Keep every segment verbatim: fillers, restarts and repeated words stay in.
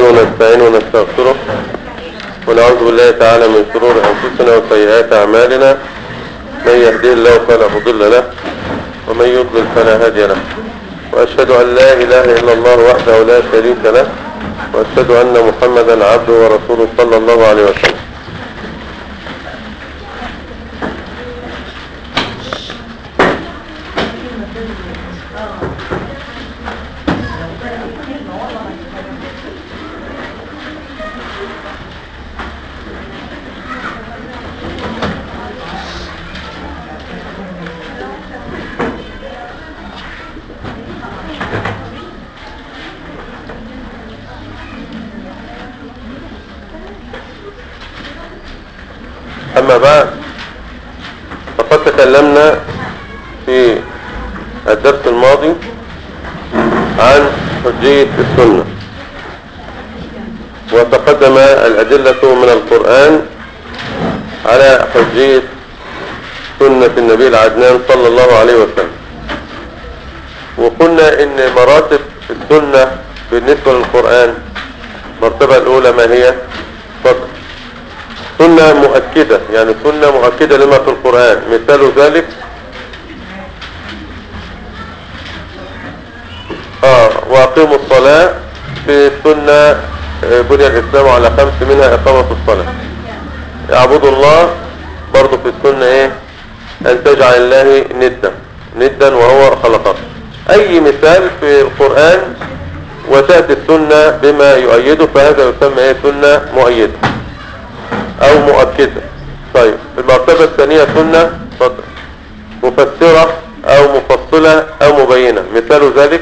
ونستعين ونستغفره ونعوذ بالله تعالى من شرور أنفسنا وسيئات أعمالنا. من يهديه الله فلا مضل له ومن يضلل فلا هادي له، وأشهد أن لا إله إلا الله وحده لا شريك له، وأشهد أن محمدا عبده ورسوله صلى الله عليه وسلم. أما بعد، فقد تكلمنا في الدرس الماضي عن حجية السنة، وتقدم الأدلة من القرآن على حجية سنة النبي العدنان صلى الله عليه وسلم. وقلنا إن مراتب السنة بالنسبة للقرآن، المرتبة الأولى ما هي؟ فقط سنة مؤكدة، يعني سنة مؤكدة لما في القرآن. مثال ذلك آه وأقيموا الصلاة. في السنة بني الإسلام على خمس، منها إقامة الصلاة. اعبدوا الله، برضو في السنة إيه؟ أن تجعل الله ندا ندا وهو خلقك. أي مثال في القرآن وتأتي السنة بما يؤيده فهذا يسمى إيه؟ سنة مؤيدة أو مؤكدة. طيب، المرتبة الثانية سنة مفسرة أو مفصلة أو مبينة. مثال ذلك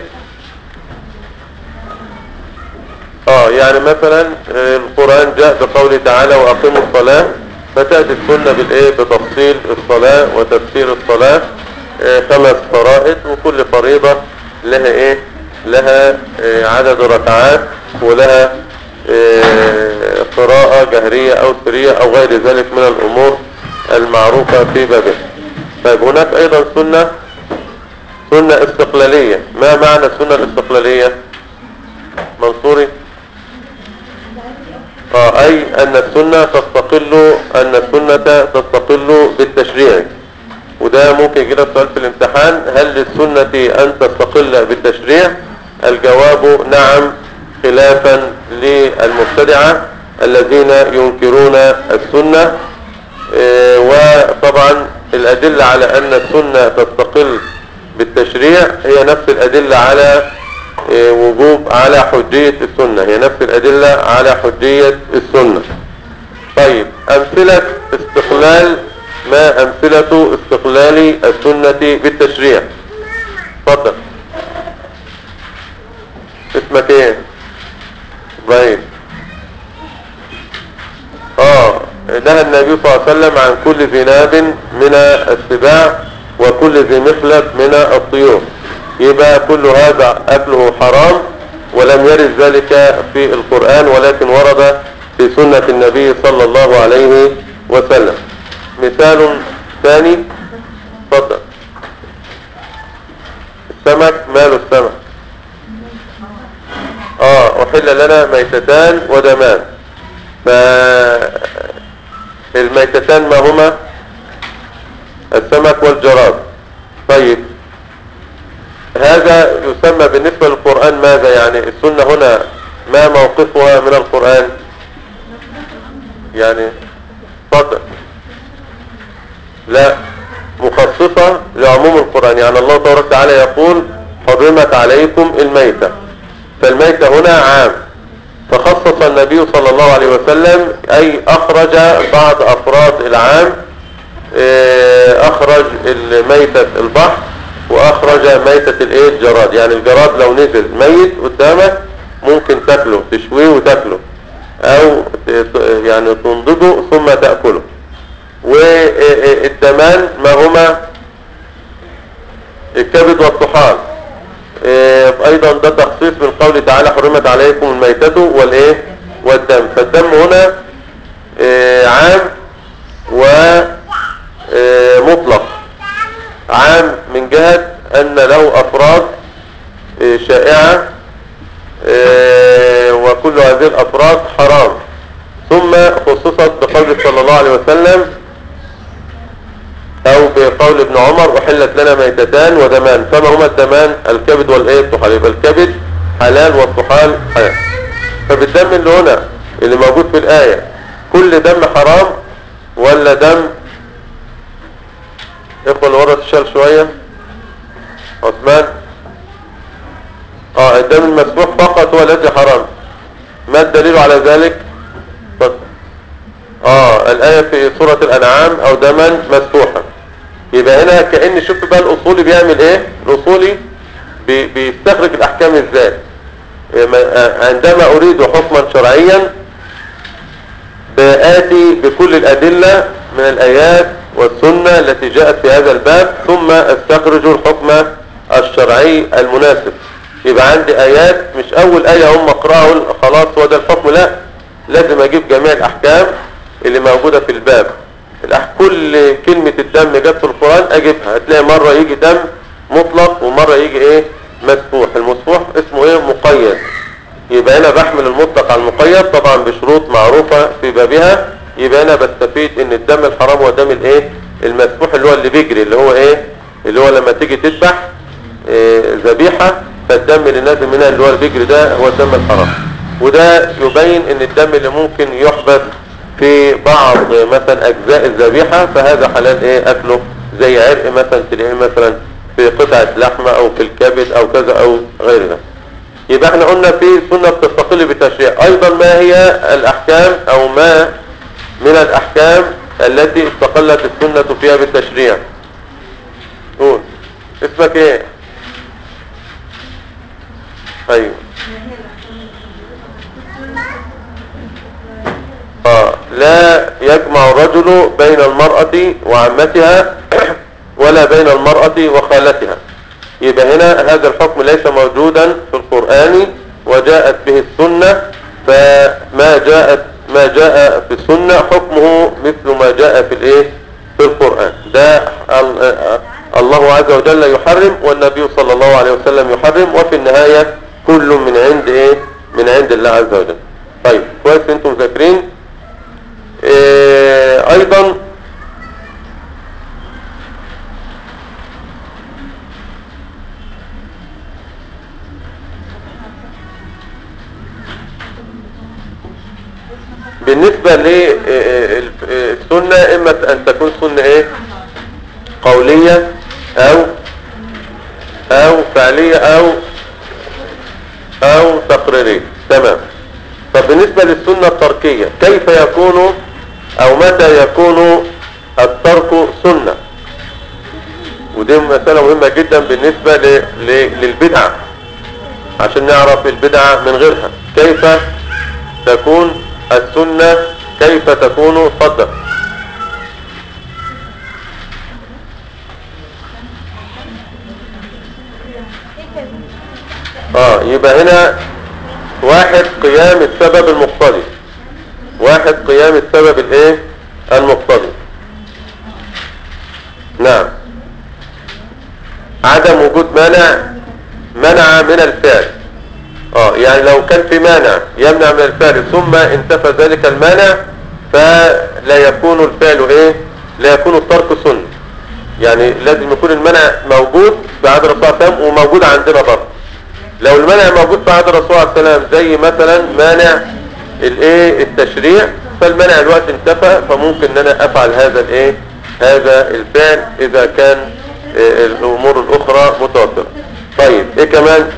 آه يعني مثلا القرآن جاء بقوله تعالى وأقيموا الصلاة، فتأتي السنة بالإيه؟ بتفصيل الصلاة وتفسير الصلاة. آه خمس فرائض، وكل فريضة لها إيه؟ لها آه عدد ركعات، ولها آه قراءة جهرية أو سرية أو غير ذلك من الأمور المعروفة في بابه. طيب، هناك أيضا سنة سنة استقلالية. ما معنى السنة الاستقلالية؟ منصوري؟ آه أي أن السنة تستقل أن السنة تستقل بالتشريع. وده ممكن يجي لك سؤال في الامتحان: هل للسنة أن تستقل بالتشريع؟ الجواب نعم، خلافا للمبتدعة الذين ينكرون السنة. إيه وطبعا الأدلة على أن السنة تستقل بالتشريع هي نفس الأدلة على إيه وجوب على حجية السنة، هي نفس الأدلة على حجية السنة. طيب، أمثلة استقلال ما أمثلة استقلال السنة بالتشريع؟ اتفضل. اسمك ايه؟ ابراهيم. اه نهى النبي صلى الله عليه وسلم عن كل ذي ناب من السباع وكل ذي مخلب من الطيور. يبقى كل هذا أكله حرام، ولم يرد ذلك في القرآن، ولكن ورد في سنة النبي صلى الله عليه وسلم. مثال ثاني، اتفضل. السمك، ماله السمك؟ اه أحل لنا ميتتان ودمان. فالميتتان ما هما؟ السمك والجراد. طيب، هذا يسمى بالنسبة للقرآن ماذا؟ يعني السنة هنا ما موقفها من القرآن؟ يعني اتفضل. لا، مخصصة لعموم القرآن. يعني الله تبارك وتعالى يقول حرمت عليكم الميتة، فالميتة هنا عام، فخصص النبي صلى الله عليه وسلم أي أخرج بعض أفراد العام. أخرج الميتة البحر، وأخرج ميتة الايه؟ الجراد. يعني الجراد لو نزل ميت قدامك ممكن تاكله، تشويه وتاكله، أو يعني تنضجه ثم تأكله. والدمان ما هما؟ الكبد والطحال. ايضا ده تخصيص من قوله تعالى حرمت عليكم الميتة والايه؟ والدم. فالدم هنا عام ومطلق. عام من جهة ان له افراد شائعة وكلها هذه الأفراد حرام، ثم خصصت بقول صلى الله عليه وسلم أو بقول ابن عمر أحلت لنا ميتتان ودمان. فما هما الدمان؟ الكبد والإيه الطحال. يبقى الكبد حلال والطحال حلال. فبالدم اللي هنا اللي موجود في الآية كل دم حرام ولا دم؟ اخوة اللي ورا الشال شوية عثمان. اه الدم المسفوح فقط هو الذي حرام. ما الدليل على ذلك؟ اه الآية في سورة الأنعام أو دما مسفوحا. يبقى هنا كأن شوف بقى الأصولي بيعمل ايه. الأصولي بي بيستخرج الأحكام ازاي. عندما أريد حكما شرعيا بآتي بكل الأدلة من الآيات والسنة التي جاءت في هذا الباب ثم استخرج الحكم الشرعي المناسب. يبقى عندي آيات مش أول آية هم اقرأوا خلاص هو ده الحكم، لا، لازم أجيب جميع الأحكام اللي موجودة في الباب. كل كلمة الدم جت في القرآن أجيبها. هتلاقي مرة يجي دم مطلق ومرة يجي إيه مسفوح. المسفوح اسمه إيه مقيد. يبقى أنا بحمل المطلق على المقيد طبعا بشروط معروفة في بابها. يبقى أنا بستفيد إن الدم الحرام هو دم الإيه المسفوح اللي هو اللي بيجري اللي هو إيه اللي هو لما تيجي تذبح ذبيحة إيه فالدم اللي نازل منها اللي هو اللي بيجري ده هو الدم الحرام. وده يبين إن الدم اللي ممكن يحبس في بعض مثلا أجزاء الذبيحة فهذا حلال إيه أكله، زي عرق مثلا تلاقيه مثلا في قطعة لحمة أو في الكبد أو كذا أو غير ذلك. يبقى احنا قلنا في سنة بتستقل بالتشريع. ايضا ما هي الاحكام او ما من الاحكام التي استقلت السنة فيها بالتشريع؟ قول اسمك ايه؟ ايوه اه لا يجمع الرجل بين المرأة وعمتها ولا بين المرأة وخالتها. يبقى هنا هذا الحكم ليس موجودا في القرآن وجاءت به السنة. فما جاءت ما جاء في السنة حكمه مثل ما جاء في الايه في القرآن. ده الله عز وجل يحرم والنبي صلى الله عليه وسلم يحرم، وفي النهاية كل من عند ايه من عند الله عز وجل. طيب كويس انتم ذاكرين. إيه ايضا بالنسبة للسنة اما ان تكون سنة ايه قولية او او فعلية او او تقريرية. تمام. طب بالنسبة للسنة التركية كيف يكون او متى يكون الترك سنة؟ ودي مسألة مهمة جدا بالنسبة ل... ل... للبدعة عشان نعرف البدعة من غيرها. كيف تكون السنة كيف تكون صدق؟ اه يبقى هنا واحد قيام السبب المقتضي. واحد قيام السبب الايه المقتضي. نعم. عدم وجود مانع منع من الفعل. اه يعني لو كان في مانع يمنع من الفعل ثم انتفى ذلك المانع فلا يكون الفعل ايه لا يكون الترك سنة. يعني لازم يكون المنع موجود في عهد الرسول صلى الله عليه وسلم وموجود عندنا برضه. لو المنع موجود في عهد الرسول صلى الله عليه وسلم زي مثلا مانع الايه التشريع فالمنع الوقت انتفى فممكن ان انا افعل هذا الايه هذا الفعل اذا كان إيه الامور الاخرى متوفرة. طيب ايه كمان؟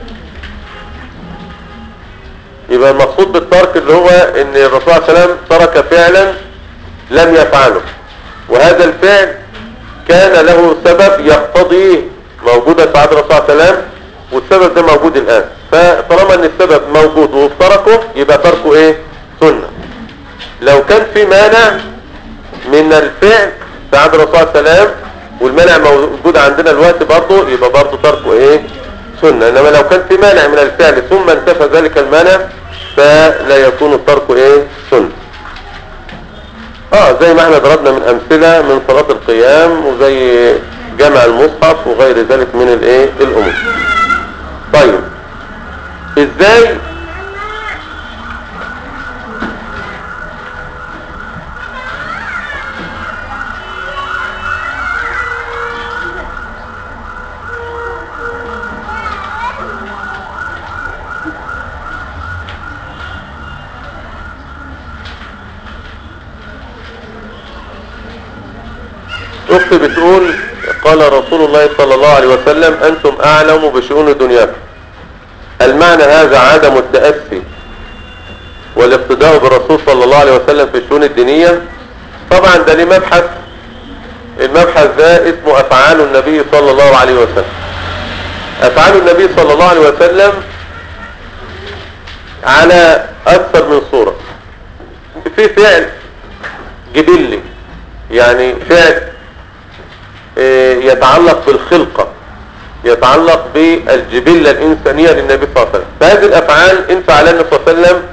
يبقى المقصود بالترك اللي هو ان الرسول صلى الله عليه وسلم ترك فعلا لم يفعله وهذا الفعل كان له سبب يقتضيه موجودا في عهد الرسول صلى الله عليه وسلم والسبب ده موجود الان. فطالما ان السبب موجود وتركه يبقى تركه ايه سنة. لو كان في مانع من الفعل في عهد الرسول صلى الله عليه وسلم والمانع موجود عندنا الوقت برضه يبقى برضه تركه ايه سنة. انما لو كان في مانع من الفعل ثم انتفى ذلك المانع فلا يكون الترك ايه سنة. اه زي ما احنا ضربنا من امثلة من صلاة القيام وزي جمع المصحف وغير ذلك من الايه الامور. طيب ازاي اختي بتقول قال رسول الله صلى الله عليه وسلم انتم اعلم بشؤون دنياكم. المعنى هذا عدم التأسي والاقتداء بالرسول صلى الله عليه وسلم في الشؤون الدينية؟ طبعا ده ليه مبحث، المبحث ده اسمه افعال النبي صلى الله عليه وسلم. افعال النبي صلى الله عليه وسلم على اكثر من صورة. في فعل جبلي، يعني فعل يتعلق بالخلقة، يتعلق بالجبلة الإنسانية للنبي صلى الله عليه وسلم. فهذه الأفعال إن فعلها النبي صلى الله عليه وسلم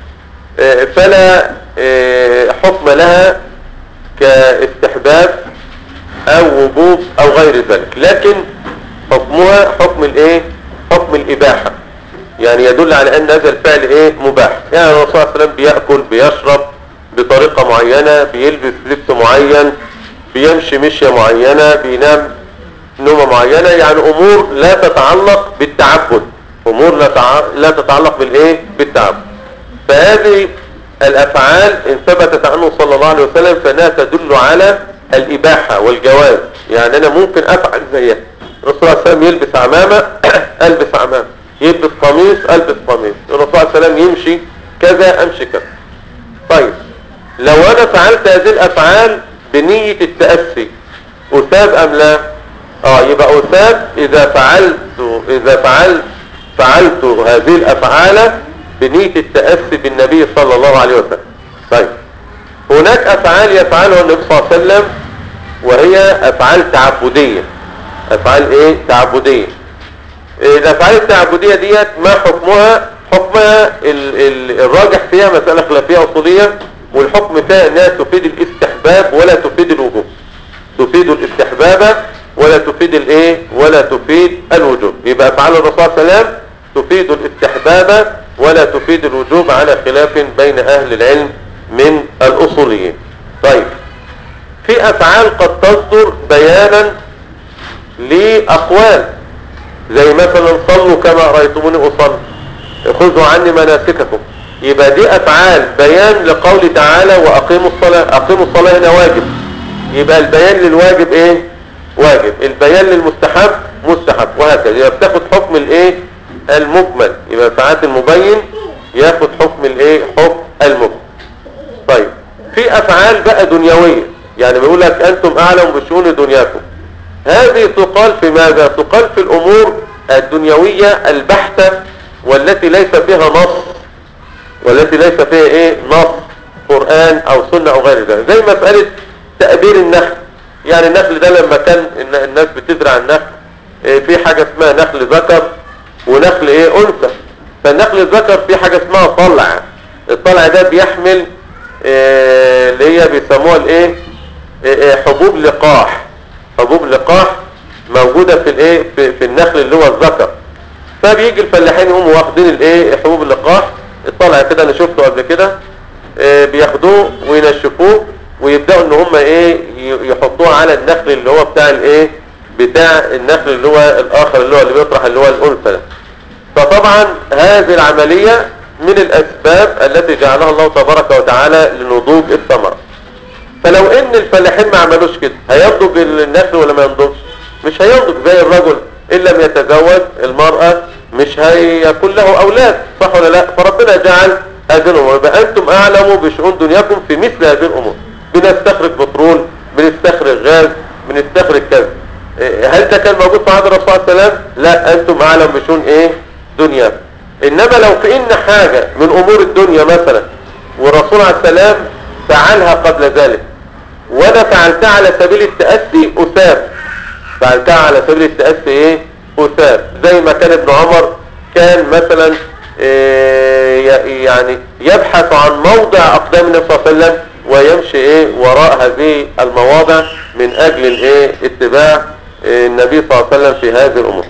فلا حكم لها كاستحباب أو وجوب أو غير ذلك، لكن حكمها حكم الإيه؟ حكم الإباحة، يعني يدل على أن هذا الفعل إيه؟ مباح. يعني الرسول صلى الله عليه وسلم بيأكل، بيشرب بطريقة معينة، بيلبس لبس معين، بيمشي مشية معينة، بينام نومة معينة، يعني امور لا تتعلق بالتعبد، امور لا تع... لا تتعلق بالايه؟ بالتعبد. فهذه الافعال ان ثبتت عنه صلى الله عليه وسلم فانها تدل على الاباحة والجواز. يعني انا ممكن افعل زيها. الرسول صلى الله عليه وسلم يلبس عمامة البس عمامة، يلبس قميص البس قميص، الرسول صلى الله عليه وسلم يمشي كذا امشي كذا. طيب لو انا فعلت هذه الافعال بنية التأسي أثاب أم لا؟ اه يبقى أثاب إذا فعلت إذا فعلت فعلت هذه الأفعال بنية التأسي بالنبي صلى الله عليه وسلم. طيب هناك أفعال يفعلها النبي صلى الله عليه وسلم وهي أفعال تعبدية. أفعال إيه؟ تعبدية. الأفعال التعبدية ديت ما حكمها؟ حكمها ال ال الراجح فيها مسألة خلافية أصولية، والحكم فيها انها تفيد الاستحباب ولا تفيد الوجوب. تفيد الاستحباب ولا تفيد الايه؟ ولا تفيد الوجوب. يبقى افعال الرسول صلى الله عليه وسلم تفيد الاستحباب ولا تفيد الوجوب على خلاف بين اهل العلم من الاصوليين. طيب في افعال قد تصدر بيانا لاقوال، زي مثلا صلوا كما رايتموني اصلي، خذوا عني مناسككم. يبقى دي افعال بيان لقول تعالى واقيموا الصلاة. اقيموا الصلاة هنا واجب، يبقى البيان للواجب ايه؟ واجب. البيان للمستحب مستحب، وهكذا. يبقى بتاخد حكم الايه؟ المجمل. يبقى ساعات المبين ياخد حكم الايه؟ حكم المجمل. طيب في افعال بقى دنيوية، يعني بيقول لك انتم اعلم بشؤون دنياكم. هذه تقال في ماذا؟ تقال في الامور الدنيوية البحتة والتي ليس فيها نص، والتي ليس فيها ايه؟ نص قرآن او سنة او غير ذلك. زي مسألة تأبير النخل. يعني النخل ده لما كان الناس بتزرع النخل إيه؟ في حاجة اسمها نخل ذكر ونخل ايه؟ انثى. فالنخل الذكر في حاجة اسمها طلع. الطلع ده بيحمل إيه؟ اللي هي بيسموها الايه؟ إيه؟ حبوب لقاح. حبوب لقاح موجودة في الايه؟ في, في النخل اللي هو الذكر. فبيجي الفلاحين يقوموا واخدين الايه؟ حبوب اللقاح. الطلع كده انا شفته قبل كده، اه بياخدوه وينشفوه ويبداوا ان هم ايه؟ يحطوه على النخل اللي هو بتاع الايه؟ بتاع النخل اللي هو الاخر اللي هو اللي بيطرح اللي هو الانثى. فطبعا هذه العملية من الاسباب التي جعلها الله تبارك وتعالى لنضوج الثمرة. فلو ان الفلاحين ما عملوش كده هينضج النخل ولا ما ينضجش؟ مش هينضج. زي الرجل ان لم يتزوج المرأة مش هيكون له اولاد، صح ولا لا؟ فربنا جعل هذه الامور. يبقى انتم اعلموا بشؤون دنياكم في مثل هذه الامور. بنستخرج بترول، بنستخرج غاز، بنستخرج كذا. هل ده كان موجود في عهد الرسول صلى الله عليه وسلم؟ لا. انتم اعلم بشؤون ايه؟ دنياكم. انما لو في ان حاجة من امور الدنيا مثلا والرسول عليه السلام فعلها قبل ذلك وانا فعلتها على سبيل التأسي اثاب. فعلتها على سبيل التأسي ايه؟ أثاب. زي ما كان ابن عمر كان مثلا إيه يعني يبحث عن موضع اقدام النبي صلى الله عليه وسلم ويمشي ايه وراء هذه المواضع من اجل الايه؟ اتباع إيه النبي صلى الله عليه وسلم في هذه الامور.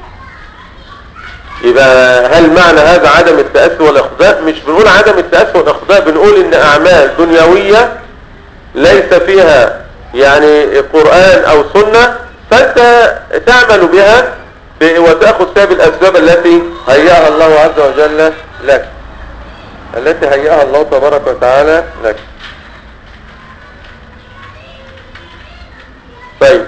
يبقى هل معنى هذا عدم التأسي والاقتداء؟ مش بنقول عدم التأسي والاقتداء، بنقول ان اعمال دنيوية ليس فيها يعني قرآن او سنة فانت تعمل بها وتأخذ سبب الاسباب التي هيئها الله عز وجل لك، التي هيئها الله تبارك وتعالى لك. طيب،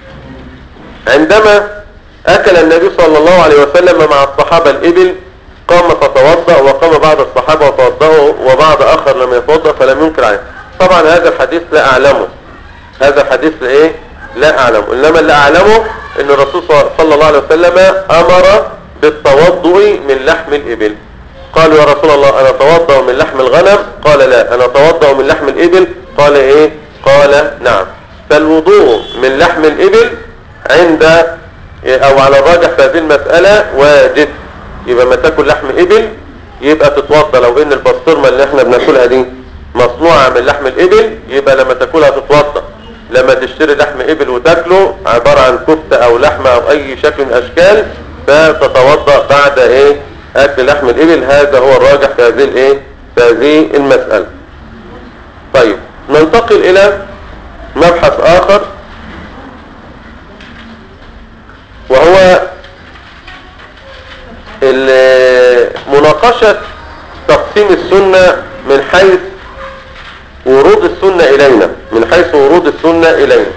عندما أكل النبي صلى الله عليه وسلم مع الصحابة الإبل قام فتوضأ، وقام بعض الصحابة وتوضأوا وبعض آخر لم يتوضأ فلم ينكر عليه. طبعا هذا الحديث لا أعلمه، هذا الحديث إيه؟ لا أعلمه، إنما اللي أعلمه إن الرسول صلى الله عليه وسلم أمر بالتوضؤ من لحم الإبل. قالوا يا رسول الله أنا أتوضأ من لحم الغنم؟ قال لا. أنا أتوضأ من لحم الإبل؟ قال إيه؟ قال نعم. فالوضوء من لحم الإبل عند أو على الراجح في هذه المسألة واجب. يبقى ما تاكل لحم إبل يبقى تتوضأ، لو إن البسطرمة اللي احنا بناكلها دي مصنوعة من لحم الإبل يبقى لما تاكلها تتوضأ. لما تشتري لحم إبل وتاكله عبارة عن كفتة أو لحمة أو أي شكل من الأشكال فتتوضأ بعد إيه؟ أكل لحم الإبل. هذا هو الراجح في هذه الإيه؟ في هذه المسألة. طيب، ننتقل إلى مبحث آخر، وهو مناقشة تقسيم السنة من حيث ورود السنة إلينا من حيث ورود السنة إلينا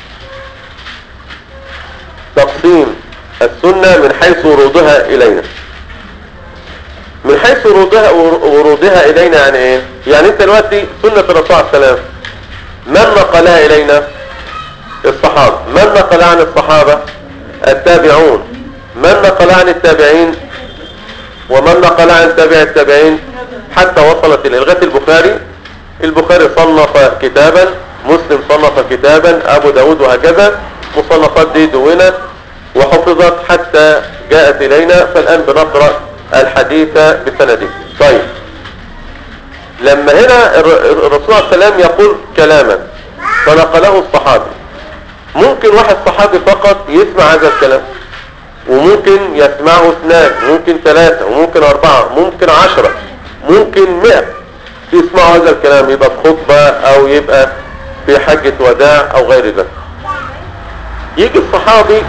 تقسيم السنة من حيث ورودها إلينا. من حيث ورودها ورودها إلينا يعني إيه؟ يعني أنت دلوقتي سنة الرسول عليه السلام من نقلها إلينا؟ الصحابة. من نقل عن الصحابة؟ التابعون. من نقل عن التابعين؟ ومن نقل عن تابع التابعين حتى وصلت إلى لغاية البخاري. البخاري صنف كتابا، مسلم صنف كتابا، أبو داود، وهكذا. مصنفات دي دونت وحفظت حتى جاءت إلينا، فالآن بنقرأ الحديث بسنده. طيب، لما هنا الرسول عليه السلام يقول كلاما فنقله الصحابي، ممكن واحد صحابي فقط يسمع هذا الكلام، وممكن يسمعه اثنان، ممكن ثلاثة، وممكن أربعة، ممكن عشرة، ممكن مئة يسمعوا هذا الكلام، يبقى في خطبة أو يبقى في حجة وداع أو غير ذلك. يجي الصحابي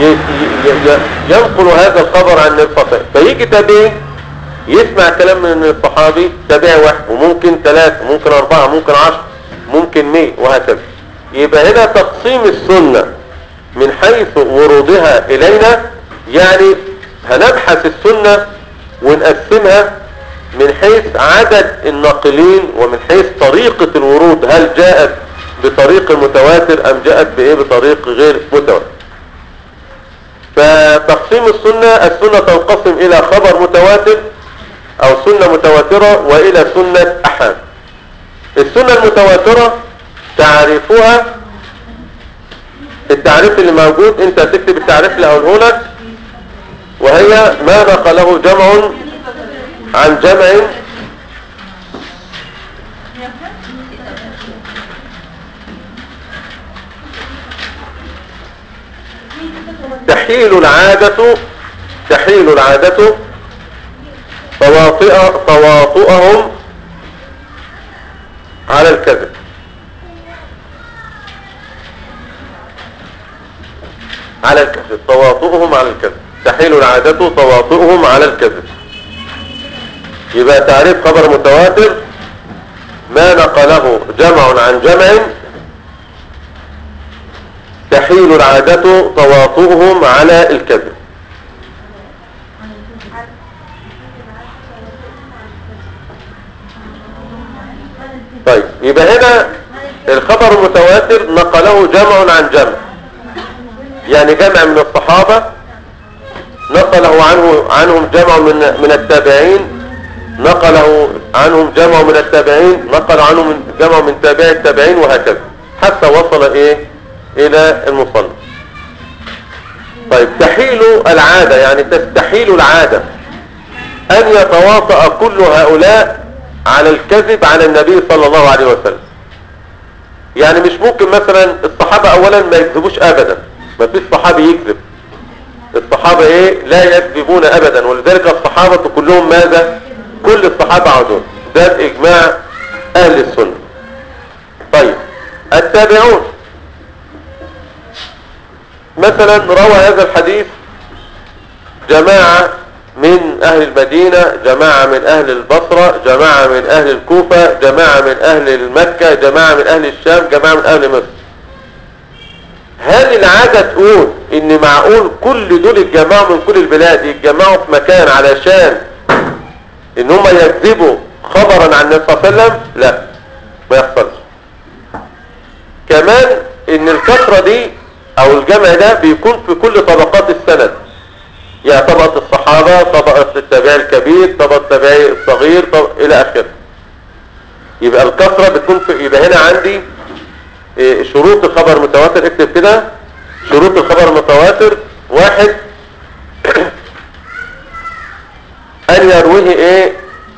ينقل هذا الخبر عن النبي صلى الله عليه وسلم، فيجي تابعي يسمع كلام من الصحابي، تابعي واحد، وممكن ثلاثة، ممكن أربعة، ممكن عشرة، ممكن مئة، وهكذا. يبقى هنا تقسيم السنة من حيث ورودها إلينا، يعني هنبحث السنة ونقسمها من حيث عدد الناقلين ومن حيث طريقة الورود، هل جاءت بطريق متواتر أم جاءت بإيه بطريق غير متواتر. فتقسيم السنة، السنة تنقسم إلى خبر متواتر أو سنة متواترة وإلى سنة أحاد. السنة المتواترة تعريفها التعريف اللي موجود، انت هتكتب التعريف اللي هقوله لك، وهي ما نقله جمع عن جمع تحيل العادة تحيل العادة تواطئ تواطؤهم على الكذب. على الكذب تواطؤهم على الكذب تحيل العادة تواطؤهم على الكذب. يبقى تعريف خبر متواتر ما نقله جمع عن جمع تحيل العادة تواطؤهم على الكذب. طيب، يبقى هنا الخبر المتواتر نقله جمع عن جمع، يعني جمع من الصحابة نقله عنه عنهم جمع من من التابعين، نقله عنهم جمع من التابعين، نقل عنهم جمع من تابع التابعين، وهكذا حتى وصل ايه الى المصنف. طيب، تحيل العادة يعني تستحيل العادة ان يتواطأ كل هؤلاء على الكذب على النبي صلى الله عليه وسلم. يعني مش ممكن مثلا الصحابة اولا ما يكذبوش ابدا، ما فيش صحابي يكذب. الصحابة ايه لا يكذبون ابدا، ولذلك الصحابة كلهم ماذا؟ كل الصحابة عدول، ده اجماع اهل السنة. طيب، التابعون مثلا روى هذا الحديث جماعة من اهل المدينة، جماعة من اهل البصرة، جماعة من اهل الكوفة، جماعة من اهل مكة، جماعة من اهل الشام، جماعة من اهل مصر. هل العادة تقول ان معقول كل دول يتجمعوا من كل البلاد يتجمعوا في مكان علشان ان هم يكذبوا خبرا عن النبي صلى الله عليه وسلم؟ لا، ما يحصلش. كمان ان الكثرة دي او الجمع ده بيكون في كل طبقات السند، يعني طبقة الصحابة، طبقة التابعي الكبير، طبقة التابعي الصغير، طبقة الى اخره. يبقى الكثرة بتكون في، يبقى هنا عندي شروط الخبر متواتر. اكتب كده شروط الخبر المتواتر. واحد، ان يرويه ايه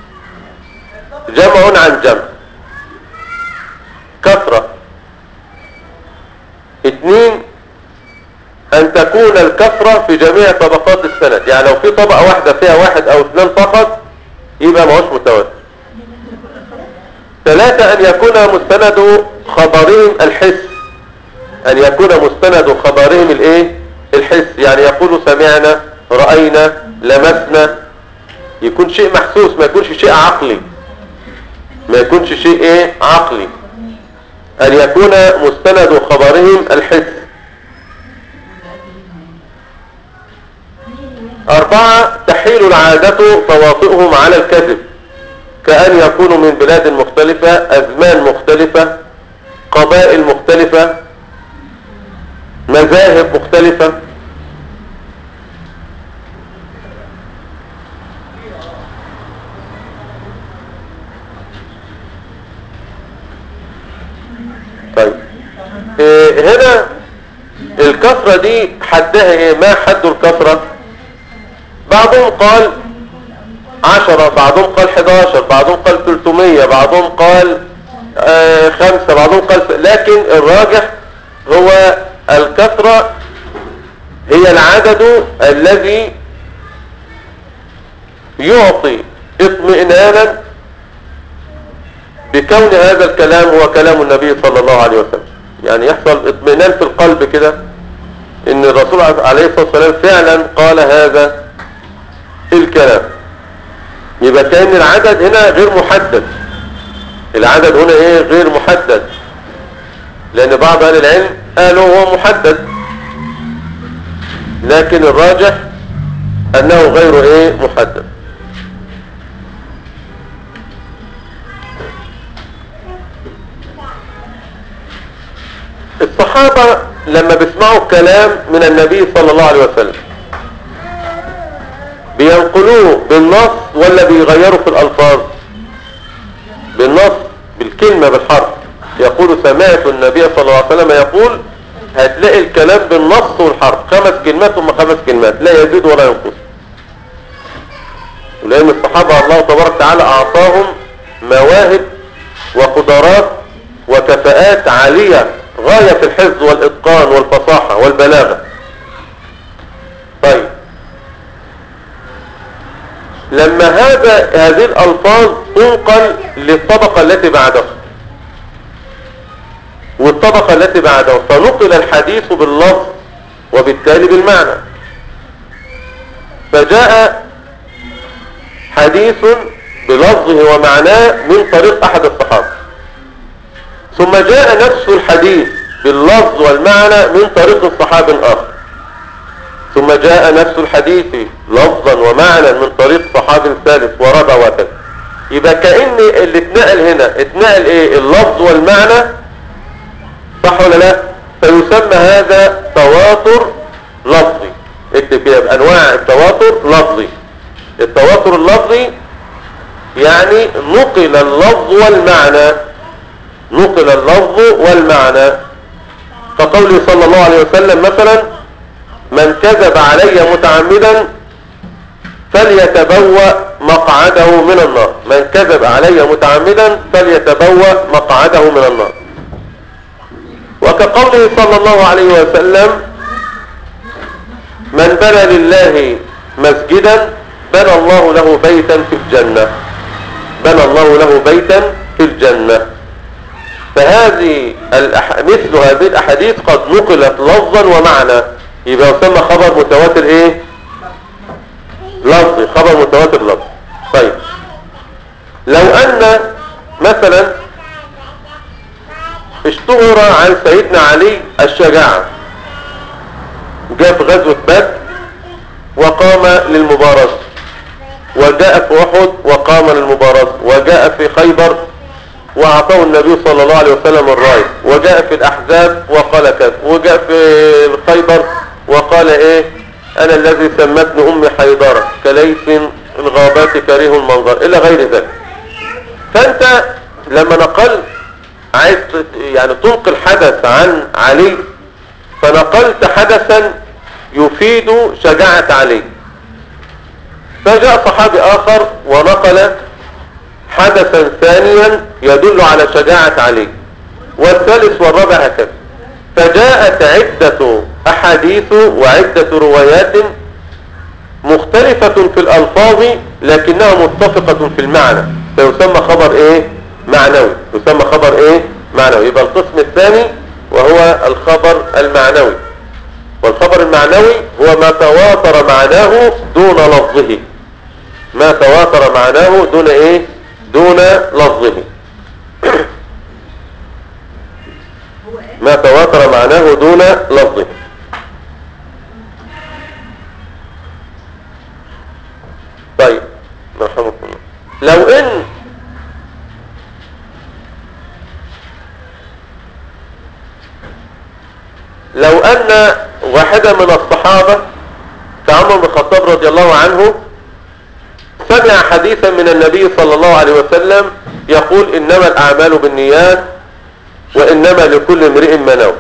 جمع عن جمع، كثرة. اثنين، ان تكون الكثرة في جميع طبقات السند، يعني لو في طبقة واحدة فيها واحد او اثنين فقط يبقى ما هوش متواتر. ثلاثة، ان يكون مستند خبرهم الحس، ان يكون مستند خبرهم الايه الحس، يعني يقول سمعنا، رأينا، لمسنا، يكون شيء محسوس، ما يكونش شيء عقلي، ما يكونش شيء ايه عقلي. ان يكون مستند خبرهم الحس. اربعة، تحيل العادة تواطئهم على الكذب، كأن يكونوا من بلاد مختلفة، ازمان مختلفة، قبائل مختلفة، مذاهب مختلفة. طيب إيه هنا الكثرة دي حدها ايه؟ ما حد الكثرة؟ بعضهم قال عشرة، بعضهم قال حداشر، بعضهم قال ثلاثمية، بعضهم قال آه خمسة، بعضهم قال ف... لكن الراجح هو الكثرة هي العدد الذي يعطي اطمئنانا بكون هذا الكلام هو كلام النبي صلى الله عليه وسلم. يعني يحصل اطمئنان في القلب كده ان الرسول عليه الصلاة والسلام فعلا قال هذا الكلام. يبقى كأن العدد هنا غير محدد، العدد هنا ايه غير محدد، لان بعض اهل العلم قالوا هو محدد، لكن الراجح انه غير ايه محدد. الصحابة لما بيسمعوا كلام من النبي صلى الله عليه وسلم بينقلوه بالنص ولا بيغيروا في الألفاظ؟ بالنص، بالكلمة، بالحرف. يقول سمعت النبي صلى الله عليه وسلم يقول، هتلاقي الكلام بالنص والحرف، خمس كلمات ثم خمس كلمات، لا يزيد ولا ينقص. ولأن الصحابة الله تبارك وتعالى أعطاهم مواهب وقدرات وكفاءات عالية غاية في الحفظ والإتقان والفصاحة والبلاغة. طيب لما هذا هذه الألفاظ تنقل للطبقة التي بعدها والطبقة التي بعدها، فنقل الحديث باللفظ وبالتالي بالمعنى. فجاء حديث بلفظه ومعناه من طريق أحد الصحابة، ثم جاء نفس الحديث باللفظ والمعنى من طريق الصحابي آخر، ثم جاء نفس الحديث لفظا ومعنى من طريق صحابي ثالث ورابع وثالث. يبقى كأن اللي اتنقل هنا اتنقل ايه؟ اللفظ والمعنى، صح ولا لا؟ فيسمى هذا تواتر لفظي. اكتب كده بأنواع التواتر لفظي. التواتر اللفظي يعني نقل اللفظ والمعنى، نقل اللفظ والمعنى. كقوله صلى الله عليه وسلم مثلا: من كذب علي متعمدا فليتبوأ مقعده من النار. من كذب علي متعمدا فليتبوأ مقعده من النار. وكقوله صلى الله عليه وسلم: من بنى لله مسجدا بنى الله له بيتا في الجنة، بنى الله له بيتا في الجنة. فهذه الأح... مثل هذه الأحاديث قد نقلت لفظا ومعنى، يبقى يسمى خبر متواتر ايه؟ لفظي، خبر متواتر لفظي. طيب لو ان مثلا اشتهر عن سيدنا علي الشجاعة جاء في غزوة بدر وقام للمبارزة، وجاء في أحد وقام للمبارزة، وجاء في خيبر وأعطاه النبي صلى الله عليه وسلم الراية، وجاء في الأحزاب وقال كذا، وجاء في خيبر وقال إيه أنا الذي سمتني أمي حيدرة كليث الغابات كريه المنظر إلى غير ذلك. فأنت لما نقلت عايز يعني تنقل حدث عن علي، فنقلت حدثا يفيد شجاعة علي، فجاء صحابي آخر ونقل حدثا ثانيا يدل على شجاعة علي، والثالث والرابع هكذا، فجاءت عدة أحاديث وعدة روايات مختلفة في الألفاظ لكنها متفقة في المعنى، فيسمى خبر إيه معنوي، يسمى خبر إيه معنوي. يبقى القسم الثاني وهو الخبر المعنوي، والخبر المعنوي هو ما تواتر معناه دون لفظه، ما تواتر معناه دون إيه دون لفظه ما تواتر معناه دون لفظه. طيب رحمكم الله، لو ان لو ان واحدا من الصحابة كعمر بن الخطاب رضي الله عنه سمع حديثا من النبي صلى الله عليه وسلم يقول انما الاعمال بالنيات وانما لكل امرئ ما نوى،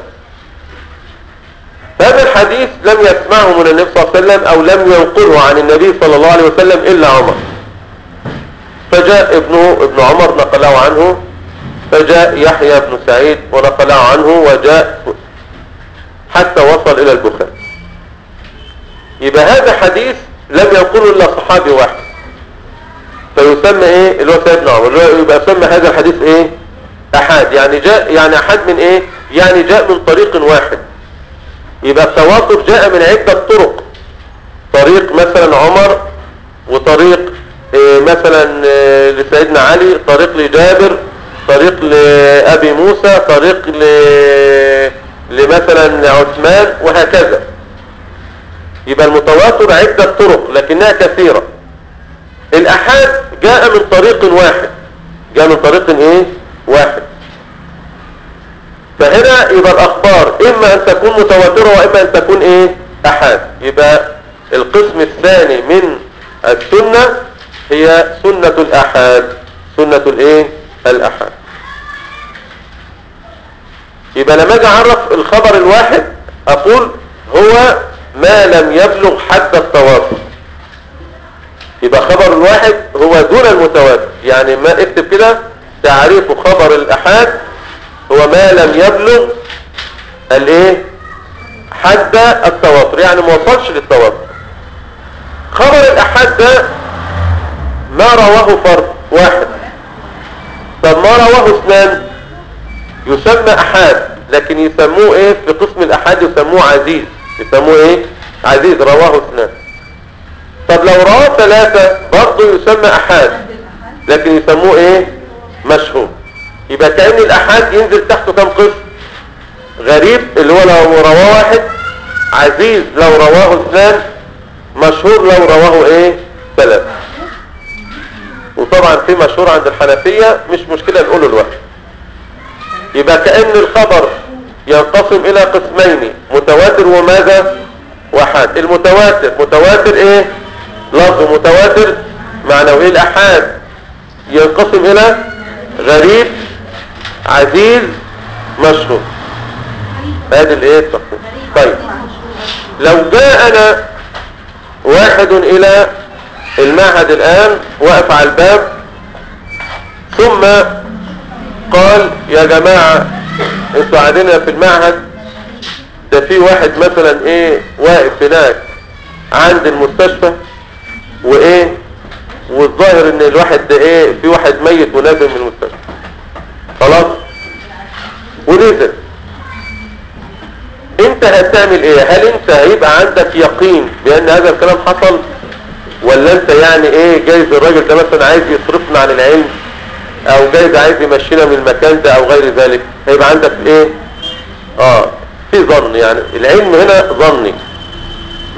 هذا الحديث لم يسمعه من النبي صلى الله عليه وسلم او لم ينقله عن النبي صلى الله عليه وسلم الا عمر، فجاء ابنه ابن عمر نقله عنه، فجاء يحيى بن سعيد ونقله عنه، وجاء حتى وصل الى البخاري. يبقى هذا حديث لم ينقله الا صحابي واحد، فيسمى ايه اللي هو سيدنا عمر، يبقى يسمى هذا الحديث ايه احاد، يعني جاء يعني احاد من ايه يعني جاء من طريق واحد. يبقى التواتر جاء من عدة طرق، طريق مثلا عمر، وطريق إيه مثلا إيه لسيدنا علي، طريق لجابر، طريق لأبي موسى، طريق ل... لمثلا عثمان، وهكذا. يبقى المتواتر عدة طرق لكنها كثيرة. الأحاد جاء من طريق واحد، جاء من طريق ايه واحد. فهنا يبقى الأخبار إما أن تكون متواترة وإما أن تكون إيه أحاد. يبقى القسم الثاني من السنة هي سنة الأحاد، سنة الإيه الأحاد. يبقى لما أجي أعرف الخبر الواحد أقول هو ما لم يبلغ حد التواتر. يبقى خبر الواحد هو دون المتواتر، يعني ما اكتب كده تعريف خبر الأحاد هو ما لم يبلغ الايه حد التواتر، يعني ما وصلش للتواتر. خبر الأحاد ده ما رواه فرد واحد، طب ما رواه اثنان يسمى أحاد، لكن يسموه ايه في قسم الأحاد يسموه عزيز، يسموه ايه عزيز رواه اثنان. طب لو رواه ثلاثة برضه يسمى أحاد لكن يسموه ايه مشهور. يبقى كأن الأحاد ينزل تحته كم قسم؟ غريب اللي هو لو رواه واحد، عزيز لو رواه اثنان، مشهور لو رواه ايه ثلاثة. وطبعا في مشهور عند الحنفية مش مشكلة نقوله لوحده. يبقى كأن الخبر ينقسم الى قسمين، متواتر وماذا واحاد. المتواتر متواتر ايه لفظ، متواتر معنوي. الأحاد ينقسم الى غريب، عزيز، مشهور. هذه الايه التقسيم. طيب لو جاءنا واحد الى المعهد الان واقف على الباب ثم قال يا جماعة انتوا قاعدين في المعهد ده في واحد مثلا ايه واقف هناك عند المستشفى وايه والظاهر ان الواحد ده ايه في واحد ميت ونازل من المستشفى خلاص ونزل، انت هتعمل ايه؟ هل انت هيبقى عندك يقين بان هذا الكلام حصل، ولا انت يعني ايه جايز الراجل ده مثلا عايز يصرفنا عن العلم او جايز عايز يمشينا من المكان ده او غير ذلك؟ هيبقى عندك ايه اه في ظن، يعني العلم هنا ظني.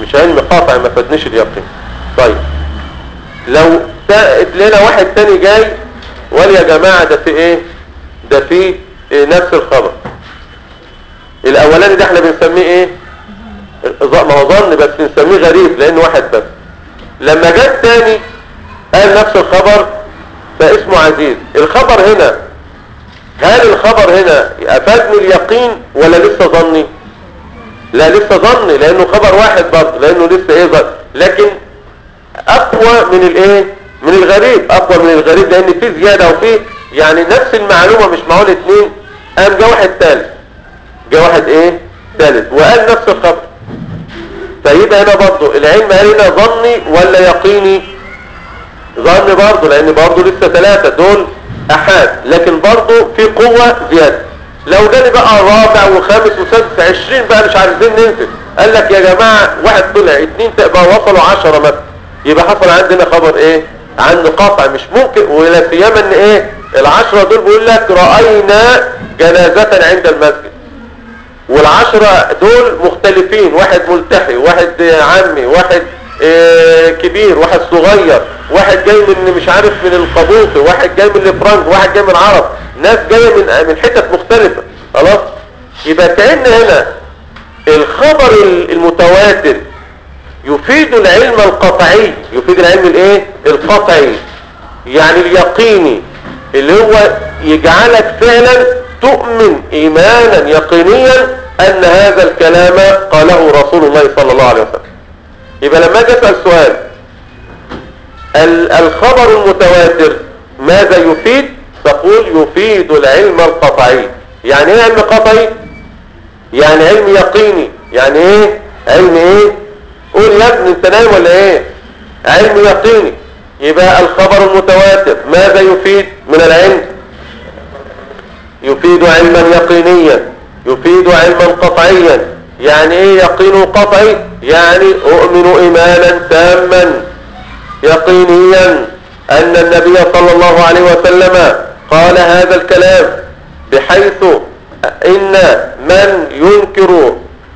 مش علم قاطع ما فادنيش اليقين. طيب لو لنا واحد تاني جاي وقال يا جماعة ده في ايه ده في إيه نفس الخبر الاولاني ده احنا بنسميه ايه ما هو ظن بس بنسميه غريب لان واحد بس. لما جاء الثاني قال نفس الخبر فاسمه عزيز. الخبر هنا هل الخبر هنا افادني اليقين ولا لسه ظني؟ لا لسه ظني لانه خبر واحد برضه لانه لسه ايه ظن، لكن اقوى من الايه من الغريب، اقوى من الغريب لان في زياده وفي يعني نفس المعلومه مش معقول اتنين. قام جه واحد ثالث جه واحد ايه ثالث وقال نفس الخبر. فيبقى هنا برضه العلم هل هنا ظني ولا يقيني؟ ظن برضه لان برضه لسه ثلاثه دول احاد لكن برضه في قوه زياده. لو جالي بقى رابع وخامس وسادس عشرين بقى مش عارفين ننزل قال لك يا جماعه واحد طلع اتنين تبقى وصلوا عشرة مثلا يبقى حصل عندنا خبر ايه عند قطع مش ممكن. ولا سيما ان ايه العشرة دول بيقول لك رأينا جنازة عند المسجد والعشرة دول مختلفين واحد ملتحي واحد عمي واحد اه كبير واحد صغير واحد جاي من مش عارف من القبوطي واحد جاي من الفرنك واحد جاي من العرب ناس جاية من من حتت مختلفة خلاص. يبقى كأن هنا الخبر المتواتر يفيد العلم القطعي يفيد العلم الايه القطعي يعني اليقيني اللي هو يجعلك فعلا تؤمن ايمانا يقينيا ان هذا الكلام قاله رسول الله صلى الله عليه وسلم. يبقى لما اجي اسال سؤال الخبر المتواتر ماذا يفيد تقول يفيد العلم القطعي. يعني ايه علم قطعي؟ يعني علم يقيني. يعني ايه علم ايه قول يا ابني انت نايم ولا ايه؟ علم يقيني. يبقى الخبر المتواتر ماذا يفيد من العلم؟ يفيد علما يقينيا يفيد علما قطعيا. يعني ايه يقين قطعي؟ يعني اؤمن ايمانا تاما يقينيا ان النبي صلى الله عليه وسلم قال هذا الكلام بحيث ان من ينكر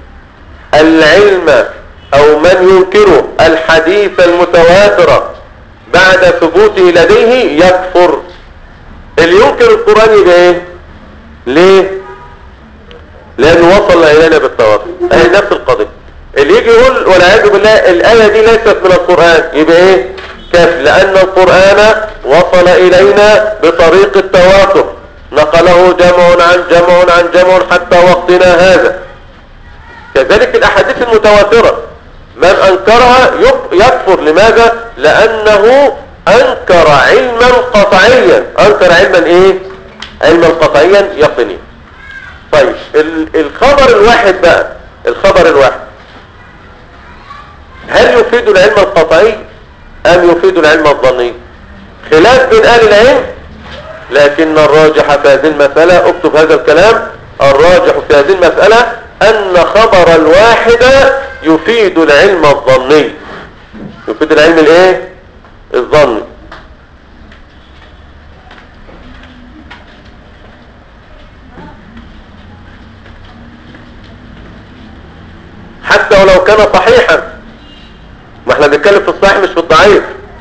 العلم او من ينكر الحديث المتواتر بعد ثبوته لديه يكفر. اللي ينكر القرآن يبقى ايه ليه؟ لانه وصل الينا بالتواتر. اهي نفس القضية. اللي يجي يقول والعياذ بالله الآية دي ليست من القرآن يبقى ايه كافر لان القرآن وصل الينا بطريق التواتر نقله جمع عن جمع عن جمع حتى وقتنا هذا. كذلك الاحاديث المتواترة من انكرها يكفر. لماذا؟ لانه انكر علما قطعيا انكر علما ايه علما قطعيا يقينيا. طيب الخبر الواحد بقى الخبر الواحد هل يفيد العلم القطعي ام يفيد العلم الظني؟ خلاف بين اهل العلم لكن الراجح في هذه المسألة اكتب هذا الكلام الراجح في هذه المسألة ان خبر الواحد يفيد العلم الظني يفيد العلم الايه الظني. حتى ولو كان صحيحا ما احنا بنتكلم في الصحيح مش في الضعيف.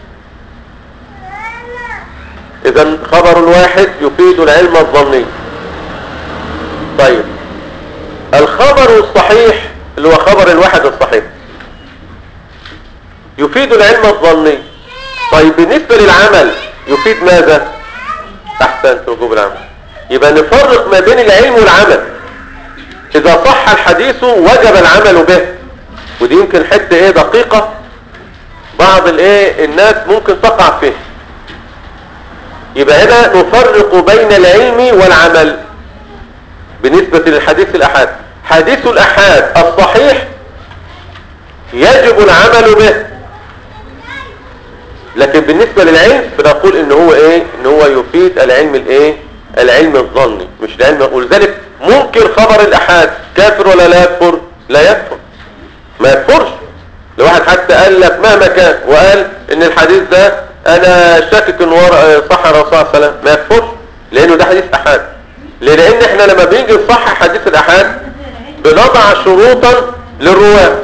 اذا خبر الواحد يفيد العلم الظني. طيب الخبر الصحيح اللي هو خبر الواحد الصحيح يفيد العلم الظني. طيب بالنسبة للعمل يفيد ماذا؟ احسنت وجوب العمل. يبقى نفرق ما بين العلم والعمل. اذا صح الحديث وجب العمل به ودي يمكن حتة ايه دقيقة بعض الايه الناس ممكن تقع فيه. يبقى هنا نفرق بين العلم والعمل بالنسبة للحديث الأحاد. حديث الأحاد الصحيح يجب العمل به لكن بالنسبة للعلم بنقول ان هو ايه ان هو يفيد العلم الايه العلم الظني مش العلم. ولذلك ممكن خبر الأحاد كافر ولا لا يكفر؟ لا يكفر ما يكفرش. لو واحد حتى قال لك مهما كان وقال ان الحديث ده انا شاكك ان صح الرسول صلى الله عليه وسلم ما يكفرش لانه ده حديث احاد. لان احنا لما بنيجي نصحح حديث الاحاد بنضع شروطا للرواه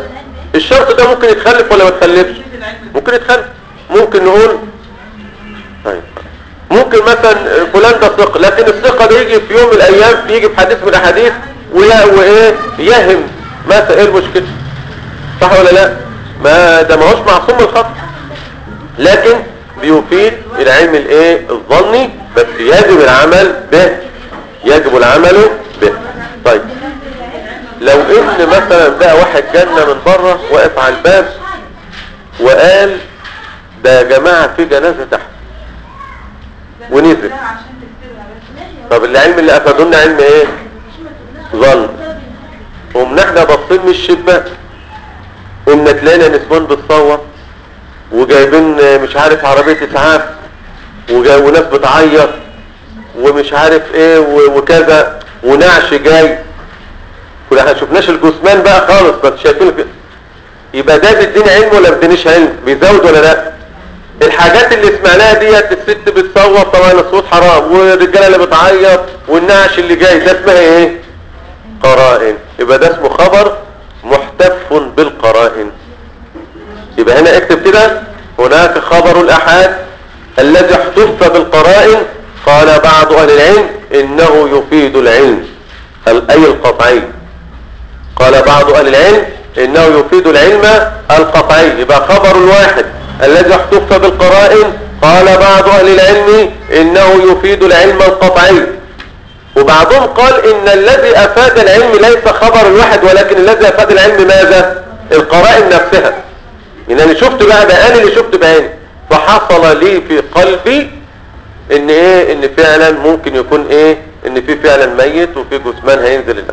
الشرط ده ممكن يتخلف ولا ما يتخلفش؟ ممكن يتخلف. ممكن نقول طيب ممكن مثلا فلان ده ثقة، لكن الثقة ده يجي في يوم من الايام يجي في حديث من الاحاديث وايه يهم مثلا، ايه المشكلة؟ صح ولا لا؟ ما ده ما هوش معصوم من الخطأ، لكن بيفيد العلم الايه الظني، بس يجب العمل به، يجب العمل به. طيب لو ان مثلا بقى واحد جنة من بره واقف على الباب وقال ده يا جماعة في جنازة تحت ونزل، طب العلم اللي افادونا علم ايه؟ ظن. قمنا احنا باصين من الشباك، قمنا تلاقينا نسوان بتصور وجايبين مش عارف عربية اسعاف وناس بتعيط ومش عارف ايه وكذا ونعش جاي، ولا شفناش الجثمان بقى خالص بس شايفينه كده، يبقى ده بيديني علم ولا بيدينيش علم؟ بيزود ولا لا؟ الحاجات اللي سمعناها ديت الست بتصوت طبعا الصوت حرام، والرجاله اللي بتعيط والنعش اللي جاي، ده اسمها ايه؟ قرائن. يبقى ده اسمه خبر محتف بالقرائن. يبقى هنا اكتب كده هناك خبر الأحاد الذي احتف بالقرائن، قال بعض أهل العلم إنه يفيد العلم أي القطعي. قال بعض أهل العلم إنه يفيد العلم القطعي. يبقى خبر الواحد الذي احتف بالقرائن قال بعض أهل العلم إنه يفيد العلم القطعي. وبعضهم قال إن الذي أفاد العلم ليس خبر الواحد، ولكن الذي أفاد العلم ماذا؟ القرائن نفسها. إن أنا شفت بقى ده أنا اللي شفت بعيني، فحصل لي في قلبي إن إيه؟ إن فعلا ممكن يكون إيه؟ إن في فعلا ميت وفي جثمان هينزل الآن.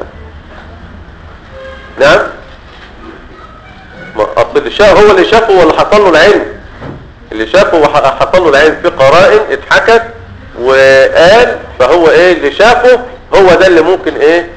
نعم؟ أصل اللي شاف هو اللي شافه واللي حصل له العلم. اللي شافه وحصل له العلم في قرائن اتحكت وقال، فهو إيه اللي شافه هو ده اللي ممكن إيه؟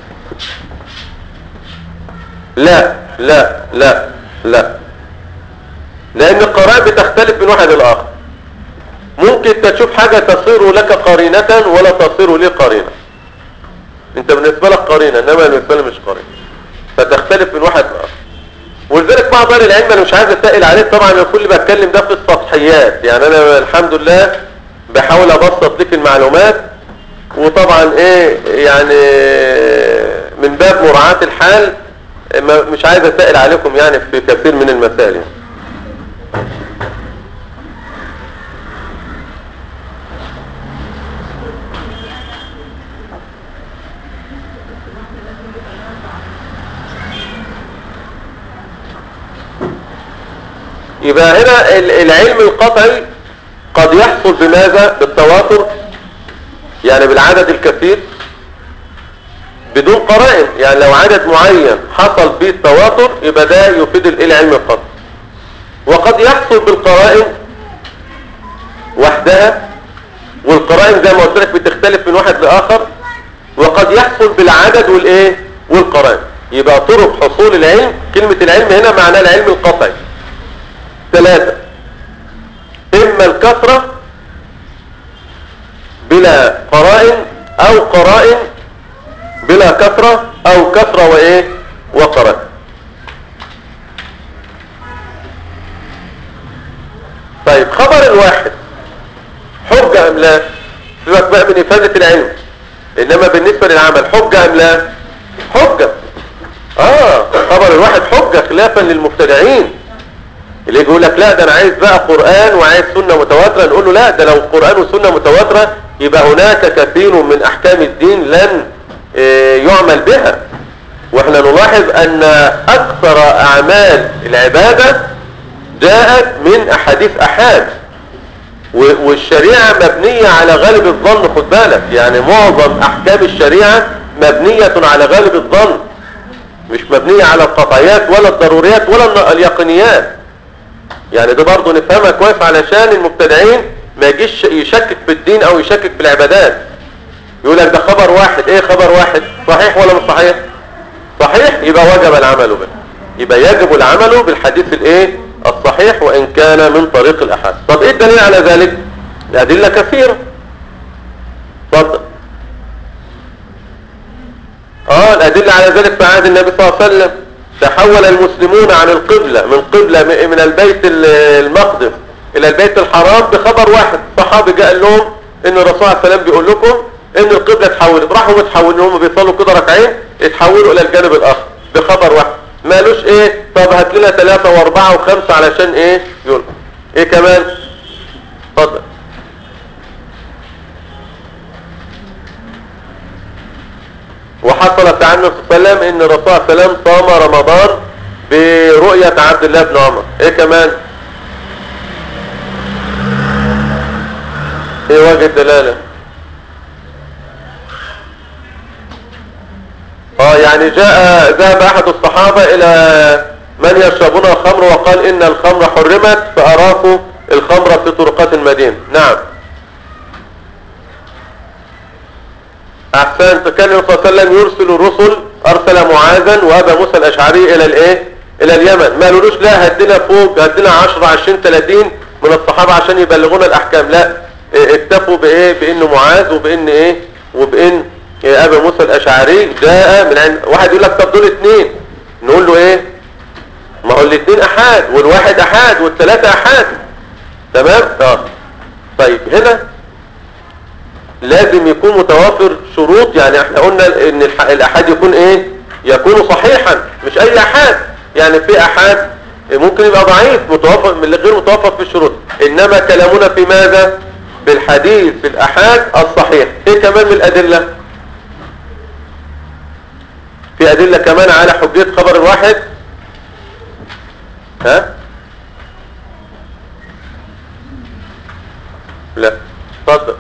لا لا لا لا، لأن القرائن بتختلف من واحد للآخر. ممكن تشوف حاجة تصير لك قرينة ولا تصير لي قرينة. انت بالنسبة لك قرينة انما بالنسبة لي مش قرينة، فتختلف من واحد لآخر. ولذلك بعض اهل العلم انا مش عايز اتقل عليك طبعا، انا كل اللي بتكلم ده في السطحيات، يعني انا الحمد لله بحاول ابسط لك المعلومات، وطبعا ايه يعني من باب مراعاة الحال مش عايز اتقل عليكم يعني في كثير من المسائل يعني. يبقى هنا العلم القطعي قد يحصل بماذا؟ بالتواتر، يعني بالعدد الكثير بدون قرائن. يعني لو عدد معين حصل به التواتر يبقى ده يفيد العلم القطعي. وقد يحصل بالقرائن وحدها، والقرائن زي ما قلت لك بتختلف من واحد لآخر. وقد يحصل بالعدد والايه والقرائن. يبقى طرق حصول العلم، كلمة العلم هنا معناه العلم القطعي ثلاثة: اما الكثرة بلا قرائن، او قرائن بلا كثرة، او كثرة وايه وقرائن. طيب خبر الواحد حجة ام لا؟ سيبك بقى من افادة العلم، انما بالنسبة للعمل حجة ام لا؟ حجة. اه خبر الواحد حجة خلافا للمبتدعين اللي يقول لك لا ده انا عايز بقى قرآن وعايز سنة متواترة. نقول له لا، ده لو قرآن وسنة متواترة يبقى هناك كثير من احكام الدين لن اه يعمل بها. واحنا نلاحظ ان اكثر اعمال العبادة جاءت من احاديث احاد، والشريعة مبنية على غالب الظن. خد بالك يعني معظم احكام الشريعة مبنية على غالب الظن، مش مبنية على القطعيات ولا الضروريات ولا اليقينيات. يعني ده برضه نفهمها كويس علشان المبتدعين ما يجيش يشكك في الدين او يشكك في العبادات. يقول لك ده خبر واحد. ايه خبر واحد؟ صحيح ولا مش صحيح؟ صحيح، يبقى وجب العمل به. يبقى يجب العمل بالحديث الايه الصحيح وان كان من طريق الاحاد. طب ايه الدليل على ذلك؟ الادله كثيره. اتفضل. اه الادله على ذلك في عهد النبي صلى الله عليه وسلم تحول المسلمون عن القبلة من قبلة من البيت المقدس الى البيت الحرام بخبر واحد. صحابي جاء لهم ان الرسول عليه السلام بيقول لكم ان القبلة اتحولت، راحوا متحولين، هم بيصلوا كده ركعين اتحولوا الى الجانب الاخر بخبر واحد. مالوش ايه طب هات لنا ثلاثة واربعة وخمسة علشان ايه يقول ايه كمان. اتفضل. وحصل في عن النبي صلى الله عليه وسلم ان الرسول صلى الله عليه وسلم صام رمضان برؤية عبد الله بن عمر. ايه كمان؟ ايه وجه الدلالة؟ اه يعني جاء ذهب احد الصحابة الى من يشربون الخمر وقال ان الخمر حرمت فاراقوا الخمر في طرقات المدينة. نعم احسنت. كان النبي صلى الله عليه وسلم يرسل الرسل، ارسل معاذا وابا موسى الاشعري الى الايه الى اليمن. ما قالولوش لا هدنا فوق هدنا عشرة عشرين ثلاثين من الصحابة عشان يبلغونا الاحكام، لا اكتفوا بايه بان معاذ وبان ايه وبان إيه ابا موسى الاشعري جاء من عند واحد. يقول لك طب دول اثنين، نقول له ايه ما هو الاثنين احاد والواحد احاد والثلاثة احاد. تمام اه طيب هنا لازم يكون متوافر شروط. يعني احنا قلنا ان الاحاد يكون ايه يكون صحيحا، مش اي احاد. يعني في احاد ممكن يبقى ضعيف متوافر من غير متوافر في الشروط. انما كلامنا في ماذا في الحديث في الاحاد الصحيح. ايه كمان من الادلة؟ في ادلة كمان على حجية خبر الواحد. ها لا اتفضل.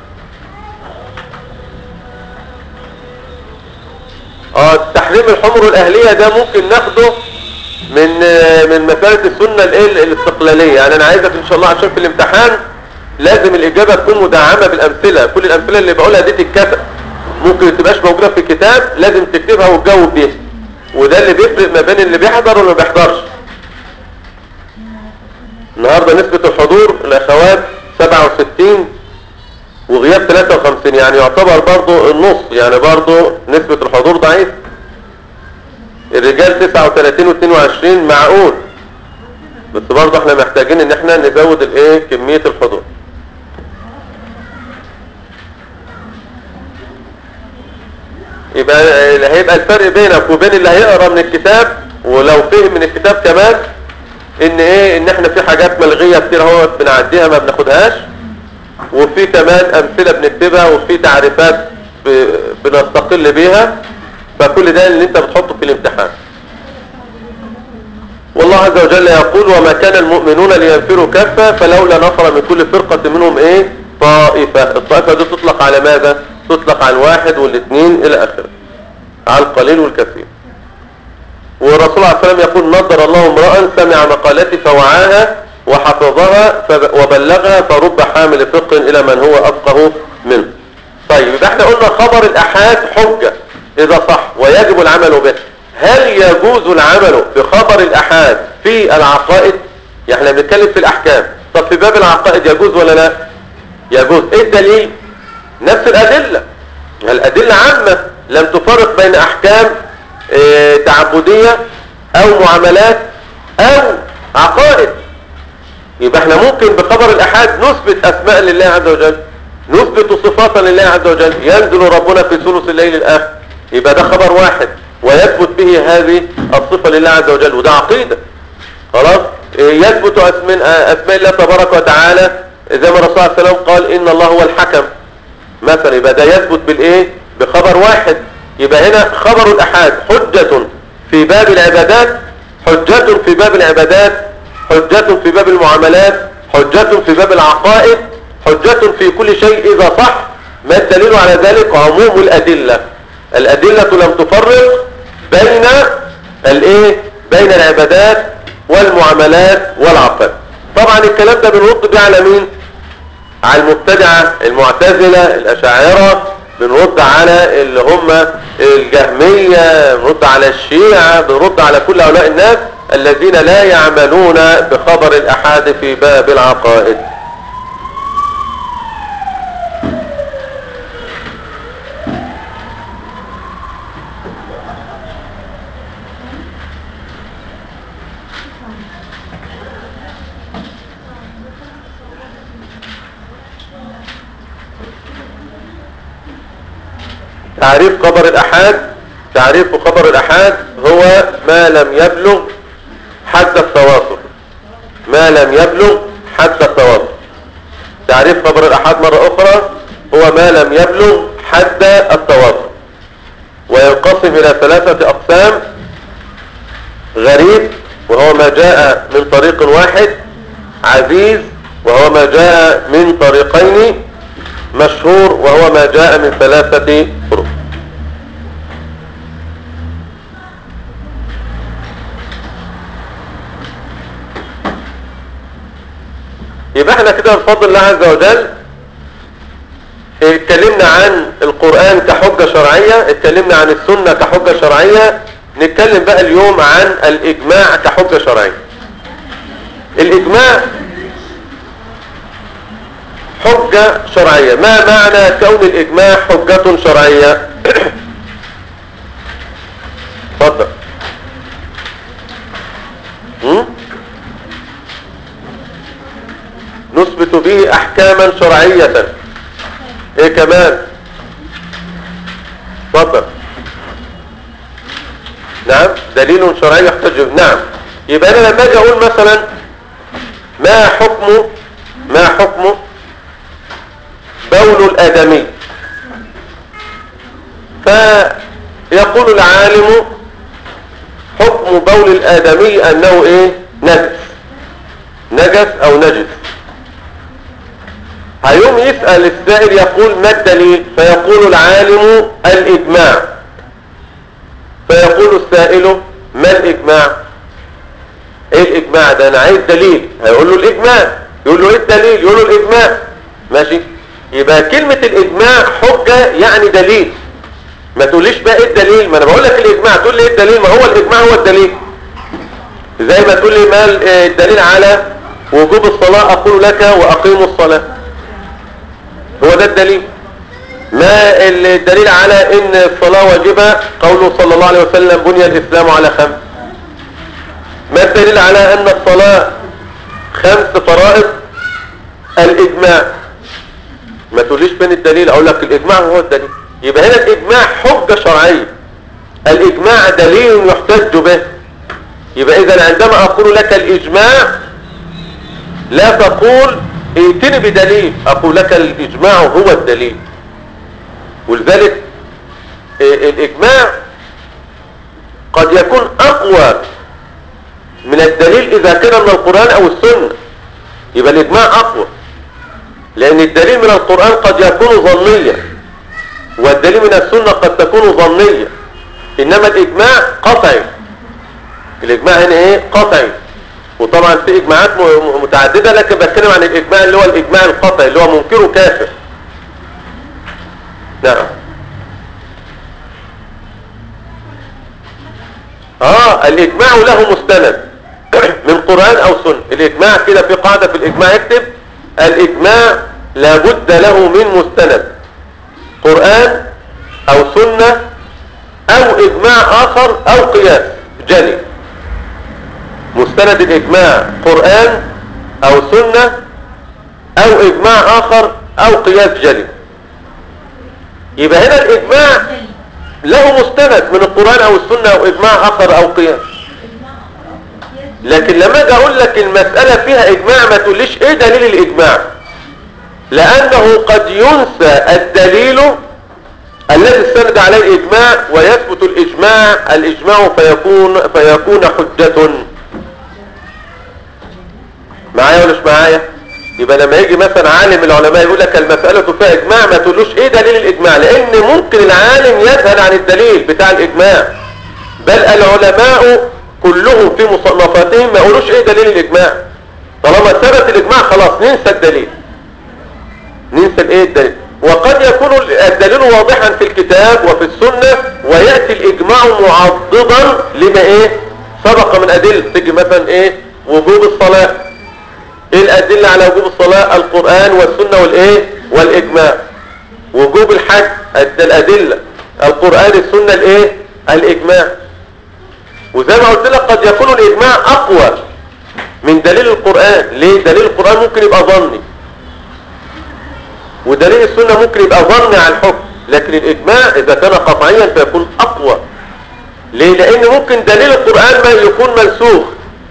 اه تحريم الحمر الاهلية ده ممكن ناخده من من مسألة السنة الايه الاستقلالية. يعني انا عايزك ان شاء الله عشان في الامتحان لازم الاجابة تكون مدعمة بالامثلة. كل الامثلة اللي بقولها دي تتكتب، ممكن تبقاش موجودة في كتاب، لازم تكتبها وتجاوب بيها. وده اللي بيفرق ما بين اللي بيحضر واللي ما بيحضرش. النهاردة نسبة الحضور الاخوات سبعة وستين وغياب ثلاثة وخمسين، يعني يعتبر برضو النص، يعني برضو نسبة الحضور ضعيف. الرجال تسعة وثلاثين واثنين وعشرين معقول، بس برضو احنا محتاجين ان احنا نزود الايه كمية الحضور. يبقى هيبقى الفرق بينك وبين اللي هيقرا من الكتاب ولو فهم من الكتاب كمان ان ايه ان احنا في حاجات ملغية كتير اهو بنعديها ما بناخدهاش، وفي كمان امثلة بنكتبها، وفي تعريفات بنستقل بيها. فكل ده اللي انت بتحطه في الامتحان. والله عز وجل يقول وما كان المؤمنون لينفروا كافة فلولا نفر من كل فرقة منهم ايه طائفة. الطائفة دي تطلق على ماذا؟ تطلق على الواحد والاثنين الى اخره، على القليل والكثير. والرسول عليه السلام يقول نضر الله امرأ سمع مقالتي فوعاها وحفظها وبلغها فرب حامل فقه الى من هو افقه منه. طيب يبقى احنا قلنا خبر الاحاد حجة اذا صح ويجب العمل به. هل يجوز العمل بخبر الاحاد في العقائد؟ يعني احنا بنتكلم في الاحكام، طب في باب العقائد يجوز ولا لا؟ يجوز. ايه الدليل؟ نفس الادلة. الادلة عامة لم تفرق بين احكام اه تعبدية او معاملات او عقائد. يبقى احنا ممكن بخبر الاحاد نثبت اسماء لله عز وجل، نثبت صفات لله عز وجل. ينزل ربنا في ثلث الليل الاخر، يبقى ده خبر واحد ويثبت به هذه الصفة لله عز وجل، وده عقيدة. خلاص يثبت اسماء اسماء الله تبارك وتعالى زي ما الرسول صلى الله عليه وسلم قال ان الله هو الحكم مثلا، يبقى ده يثبت بالايه بخبر واحد. يبقى هنا خبر الاحاد حجة في باب العبادات، حجة في باب العبادات، حجة في باب المعاملات، حجة في باب العقائد، حجة في كل شيء إذا صح. ما الدليل على ذلك؟ عموم الأدلة. الأدلة لم تفرق بين الايه بين العبادات والمعاملات والعقائد. طبعا الكلام ده بنرد بيه على مين؟ على المبتدعة المعتزلة الأشاعرة، بنرد على اللي هم الجهمية، بنرد على الشيعة، بنرد على كل هؤلاء الناس الذين لا يعملون بخبر الأحاد في باب العقائد. تعريف خبر الأحاد، تعريف خبر الأحاد هو ما لم يبلغ حد التواتر، ما لم يبلغ حد التواتر. تعريف خبر الأحاد مرة أخرى هو ما لم يبلغ حد التواتر، وينقسم إلى ثلاثة أقسام: غريب وهو ما جاء من طريق واحد، عزيز وهو ما جاء من طريقين، مشهور وهو ما جاء من ثلاثة طرق. يبقى احنا كده بفضل الله عز وجل اتكلمنا عن القرآن كحجة شرعية، اتكلمنا عن السنة كحجة شرعية، نتكلم بقى اليوم عن الإجماع كحجة شرعية. الإجماع حجة شرعية. ما معنى كون الإجماع حجة شرعية؟ اتفضل. نثبت به أحكاما شرعية. ايه كمان؟ اتفضل. نعم، دليل شرعي يحتج. نعم. يبقى انا لما اجي اقول مثلا ما حكم ما حكم بول الآدمي، فيقول العالم حكم بول الآدمي أنه إيه؟ نجس، نجس أو نجس. هيوم يسأل السائل يقول ما الدليل؟ فيقول العالم الإجماع. فيقول السائل ما الإجماع؟ إيه الإجماع ده؟ أنا عايز دليل. هيقول له الإجماع. يقول له إيه الدليل؟ يقول له الإجماع. ماشي؟ يبقى كلمة الإجماع حجة يعني دليل. ما تقوليش بقى إيه الدليل؟ ما أنا بقول لك الإجماع، تقول لي إيه الدليل؟ ما هو الإجماع هو الدليل. زي ما تقول لي ما الدليل على وجوب الصلاة؟ أقول لك وأقيموا الصلاة. هو ده الدليل. ما الدليل على ان الصلاة واجبة؟ قوله صلى الله عليه وسلم بني الإسلام على خمس. ما الدليل على ان الصلاة خمس فرائض؟ الإجماع. ما تقوليش فين الدليل؟ اقول لك الإجماع هو الدليل. يبقى هنا الإجماع حجة شرعية، الإجماع دليل يحتج به. يبقى إذا عندما أقول لك الإجماع لا تقول ائتني بدليل، أقول لك الإجماع هو الدليل. ولذلك الإجماع قد يكون أقوى من الدليل إذا كان من القرآن أو السنة. يبقى الإجماع أقوى، لأن الدليل من القرآن قد يكون ظنيا، والدليل من السنة قد تكون ظنية، إنما الإجماع قطعي. الإجماع هنا إيه؟ قطعي. وطبعا في إجماعات متعددة، لكن بتكلم عن الإجماع اللي هو الإجماع القطعي اللي هو منكره كافر. نعم. اه الإجماع له مستند من قرآن أو سنة. الإجماع كده في قاعدة في الإجماع، اكتب الإجماع لابد له من مستند، قرآن أو سنة أو إجماع آخر أو قياس جلي. مستند الإجماع قرآن أو سنة أو إجماع آخر أو قياس جلي. يبقى هنا الإجماع له مستند من القرآن أو السنة أو إجماع آخر أو قياس. لكن لما أجي أقول لك المسألة فيها إجماع ما تقوليش إيه دليل الإجماع، لأنه قد ينسى الدليل الذي استند عليه الإجماع ويثبت الإجماع الإجماع فيكون فيكون حجة. معايا ولا مش معايا؟ يبقى لما يجي مثلا عالم العلماء يقول لك المسألة فيها إجماع ما تقولوش إيه دليل الإجماع، لأن ممكن العالم يسأل عن الدليل بتاع الإجماع. بل العلماء كلهم في مصنفاتهم ما يقولوش إيه دليل الإجماع. طالما ثبت الإجماع خلاص ننسى الدليل، ننسى الإيه الدليل. وقد يكون الدليل واضحا في الكتاب وفي السنة ويأتي الإجماع معضدا لما إيه سبق من أدلة. تيجي مثلا إيه وجوب الصلاة، ايه الادله على وجوب الصلاه؟ القران والسنه والايه والاجماع. وجوب الحج الادله القران السنه الايه الاجماع. وزي ما قلت لك قد يكون الاجماع اقوى من دليل القران. ليه؟ دليل القران ممكن يبقى ظني، ودليل السنه ممكن يبقى ظني على الحكم، لكن الإجماع إذا كان قطعيا فيكون أقوى. ليه؟ لأن ممكن دليل القرآن ما يكون منسوخ.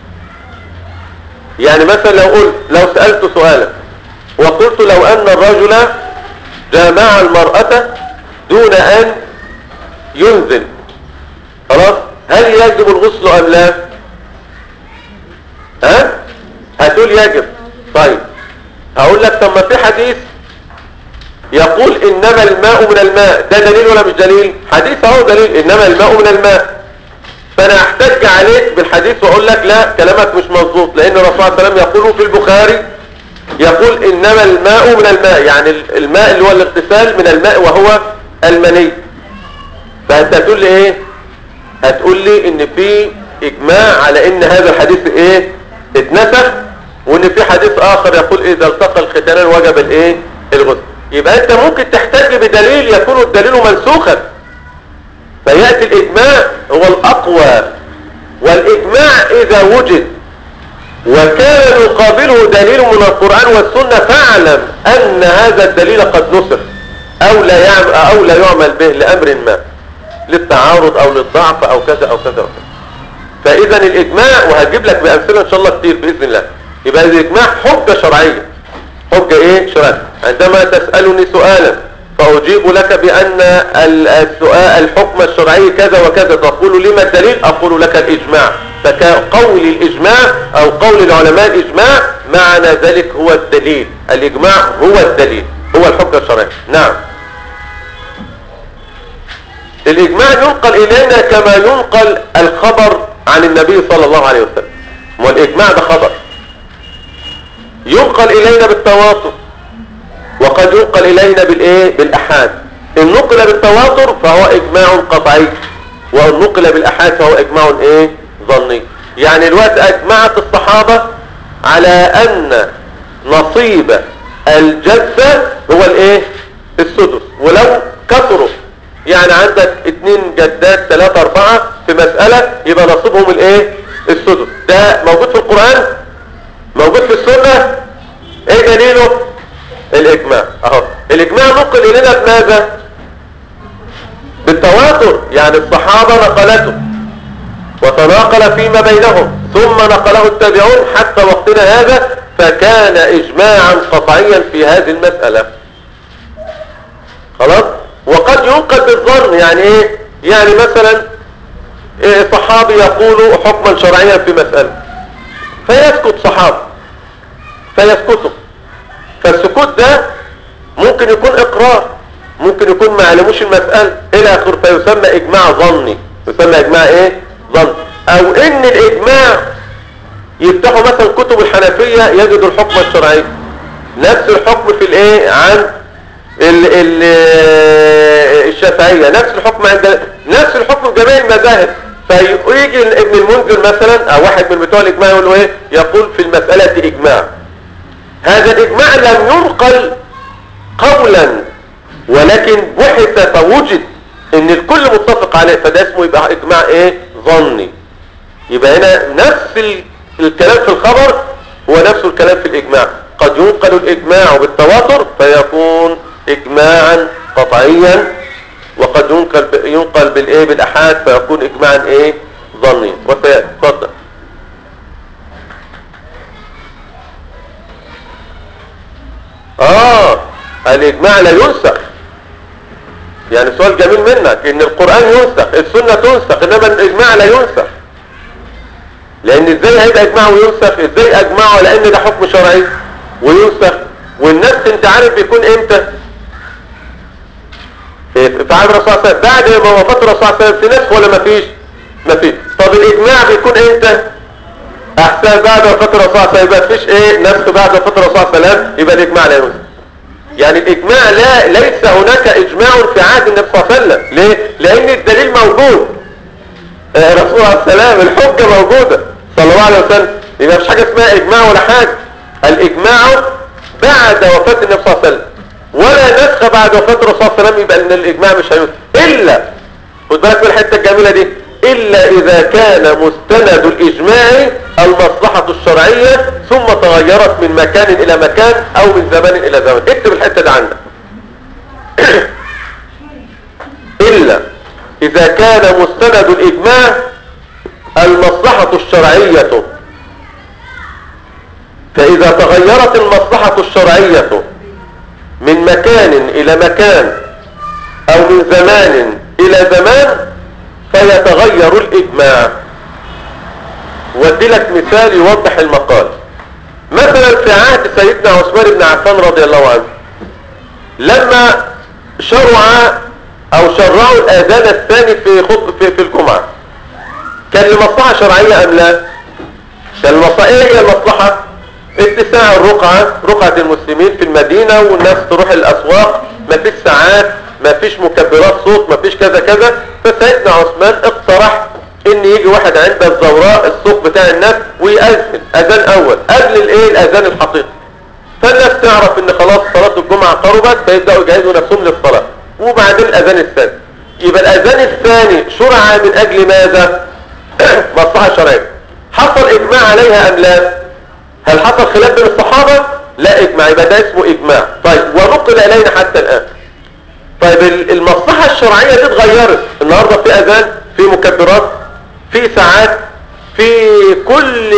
يعني مثلا لو قلت لو سألت سؤالا وقلت لو أن الرجل جامع المرأة دون أن ينزل، خلاص، هل يجب الغسل أم لا؟ ها؟ هتقول يجب. طيب هقول لك طب ما في حديث يقول إنما الماء من الماء، ده دليل ولا مش دليل؟ حديث اهو دليل، إنما الماء من الماء. فأنا أحتج عليك بالحديث وأقول لك لا، كلامك مش مظبوط، لأن الرسول صلى الله عليه وسلم يقول في البخاري يقول إنما الماء من الماء، يعني الماء اللي هو الاغتسال من الماء وهو المني. فأنت هتقول لي إيه؟ هتقول لي إن في إجماع على إن هذا الحديث إيه؟ اتنسخ، وإن في حديث آخر يقول إذا التقى الختانان وجب الإيه؟ الغسل. يبقى أنت ممكن تحتاج بدليل يكون الدليل منسوخا، فيأتي الإجماع هو الأقوى. والإجماع إذا وجد وكان يقابله دليل من القرآن والسنة فاعلم أن هذا الدليل قد نسخ أو لا يعمل أو لا يعمل به لأمر ما، للتعارض أو للضعف أو كذا أو كذا أو كذا. فإذا الإجماع، وهجيب لك بأمثلة إن شاء الله كتير بإذن الله، يبقى الإجماع حجة شرعية. حجة إيه؟ شرعية. عندما تسألني سؤالا فأجيب لك بأن السؤال الحكم الشرعي كذا وكذا، تقول لي ما الدليل؟ أقول لك الإجماع. فقول الإجماع أو قول العلماء الإجماع معنى ذلك هو الدليل. الإجماع هو الدليل، هو الحجة الشرعية. نعم. الإجماع ينقل إلينا كما ينقل الخبر عن النبي صلى الله عليه وسلم. والإجماع ده خبر ينقل إلينا بالتواتر، وقد ينقل إلينا بالإيه؟ بالأحاد. إن نقل بالتواتر فهو إجماع قطعي، وإن نقل بالأحاد فهو إجماع إيه؟ ظني. يعني الوقت أجمعت الصحابة على أن نصيب الجدة هو الإيه؟ السدس، ولو كثروا، يعني عندك اتنين جدات ثلاثة أربعة في مسألة يبقى نصيبهم الإيه؟ السدس. ده موجود في القرآن، موجود في السنة. إيه دليله؟ الإجماع. أهو الإجماع نقل إلينا بماذا؟ بالتواتر، يعني الصحابة نقلته وتناقل فيما بينهم ثم نقله التابعون حتى وقتنا هذا، فكان إجماعا قطعيا في هذه المسألة. خلاص. وقد ينقل بالظن، يعني إيه؟ يعني مثلا إيه، صحابي يقول حكما شرعيا في مسألة فيسكت صحابي فيسكتوا، فالسكوت ده ممكن يكون إقرار، ممكن يكون ما علموش المسألة إلى آخره، فيسمى إجماع ظني. يسمى إجماع إيه؟ ظن. أو إن الإجماع يفتحوا مثلا كتب الحنفية يجدوا الحكم الشرعي نفس الحكم في الإيه؟ عن ال ال الشافعية، نفس الحكم عند نفس الحكم في جميع المذاهب. فيجي ابن المنذر مثلا أو واحد من بتوع الإجماع يقول له إيه؟ يقول في المسألة إجماع. هذا الإجماع لم ينقل قولا، ولكن بحث فوجد ان الكل متفق عليه، فده اسمه يبقى اجماع ايه؟ ظني. يبقى هنا نفس الكلام في الخبر هو نفس الكلام في الاجماع. قد ينقل الاجماع بالتواتر فيكون اجماعا قطعيا، وقد ينقل ينقل بالايه؟ بالاحاد فيكون اجماعا ايه؟ ظني. وسيتفضل. اه الاجماع لا ينسخ. يعني سؤال جميل منك ان القرآن ينسخ، السنة تنسخ، انما الاجماع لا ينسخ. لان ازاي هيبقى اجماع وينسخ؟ ازاي اجمعوا على ان ده حكم شرعي وينسخ؟ والناس انت عارف بيكون امتى؟ في عهد الرسول صلى الله عليه وسلم، بعد ما وفاة الرسول صلى الله عليه وسلم في نسخ ولا مفيش؟ مفيش. طب الاجماع بيكون امتى؟ احسن بعد وفاة الرسول صلى الله عليه وسلم، يبقى مفيش ايه؟ نسخ بعد وفاة الرسول صلى الله عليه وسلم، يبقى الاجماع لا ينسخ. يعني الاجماع لا ليس هناك اجماع في عهد النبي صلى الله عليه وسلم. ليه؟ لان الدليل موجود، الرسول عليه السلام الحجة موجودة صلى الله عليه وسلم. يبقى مش حاجة اسمها اجماع ولا حاجة. الاجماع بعد وفاة النبي صلى الله عليه وسلم، ولا نسخ بعد وفاة الرسول صلى الله عليه وسلم، يبقى ان الاجماع مش هينسخ الا، خد بالك من الحتة الجميلة دي، الا اذا كان مستند الاجماع المصلحة الشرعية ثم تغيرت من مكان الى مكان او من زمان الى زمان. اكتب الحتة دي عندك. إذا كان مستند الإجماع المصلحة الشرعية، فإذا تغيرت المصلحة الشرعية من مكان إلى مكان أو من زمان إلى زمان فيتغير الإجماع. وادي لك مثال يوضح المقال. مثلا في عهد سيدنا عثمان بن عفان رضي الله عنه، لما شرع أو شرعوا الآذان الثاني في خطبة في, في الجمعة، كان لمصلحة شرعية أم لا؟ كان المصلحة. إيه هي المصلحة؟ اتساع الرقعة، رقعة المسلمين في المدينة، والناس تروح الأسواق، مفيش ساعات، مفيش مكبرات صوت، مفيش كذا كذا. فسيدنا عثمان اقترح ان يجي واحد عند الزوراء السوق بتاع الناس ويأذن اذان اول قبل الايه الاذان الحقيقي، فالناس تعرف ان خلاص صلاة الجمعة قربت، فيبدأوا يجهزوا نفسهم للصلاة، وبعدين الاذان الثاني. يبقى الاذان الثاني شرع من اجل ماذا؟ مصلحة شرعية. حصل اجماع عليها ام لا؟ هل حصل خلاف بين الصحابة؟ لا اجماع، يبقى ده اسمه اجماع. طيب ونقل الينا حتى الان. طيب المصلحة الشرعية دي اتغيرت، النهاردة في اذان، في مكبرات، في ساعات، في كل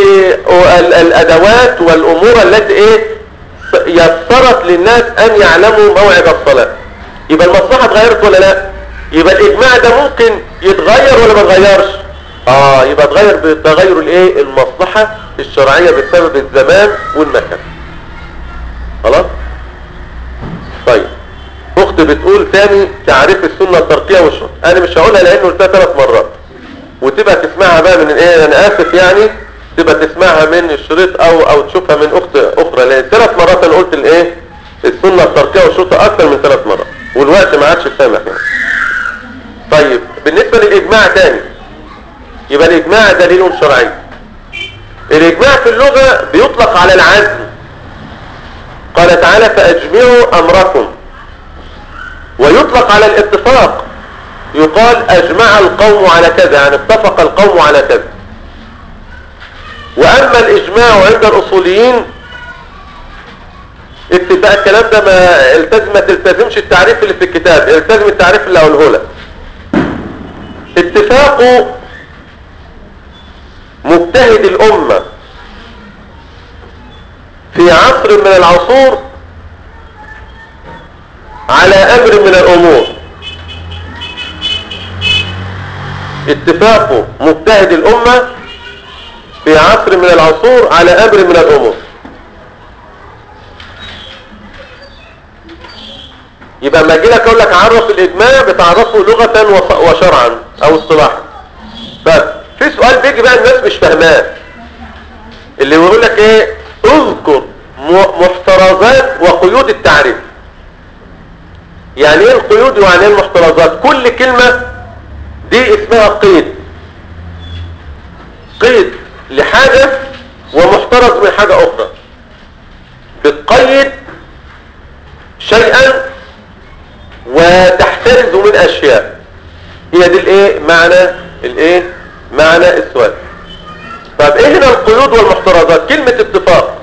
الادوات والامور التي ايه يسرت للناس ان يعلموا موعد الصلاة. يبقى المصلحة اتغيرت ولا لا؟ يبقى الاجماع ده ممكن يتغير ولا ما يتغيرش؟ اه يبقى اتغير بتغير الايه المصلحة الشرعية بسبب الزمان والمكان. خلاص. طيب اخت بتقول تاني تعريف السنة التركية والشرط. انا مش هقولها لانه قلتها ثلاث مرات، وتبقى تسمعها بقى من ايه، انا اسف يعني، تبقى تسمعها من الشريط او او تشوفها من اخت اخرى، لان ثلاث مرات انا قلت الايه السنة التركية والشرط اكثر من ثلاث مرات، والوقت ما عادش سامح يعني. طيب بالنسبة للاجماع تاني، يبقى الاجماع دليل شرعي. الاجماع في اللغة بيطلق على العزم، قال تعالى فاجمعوا امركم، ويطلق على الاتفاق، يقال اجمع القوم على كذا، يعني اتفق القوم على كذا. واما الاجماع عند الاصوليين اتفاق، الكلام ده ما التزم ما تلتزمش التعريف اللي في الكتاب، التزم التعريف اللي هقوله لك. اتفاق مجتهد الامه في عصر من العصور على امر من الامور. اتفاق مجتهد الامه في عصر من العصور على امر من الامور. يبقى ما اجي لك اقول لك عرف الاجماع، بتعرفه لغه وشرعا او اصطلاحا. بس في سؤال بيجي بقى الناس مش فاهماه، اللي بيقول لك ايه اذكر محترزات وقيود التعريف. يعني ايه القيود ويعني ايه المحترزات؟ كل كلمه دي اسمها قيد، قيد لحاجه ومحترز من حاجه اخرى. بتقيد شيئا وتحترز من اشياء. هي دي الايه معنى الايه معنى السؤال. طب ايه هنا القيود والمحترزات؟ كلمة اتفاق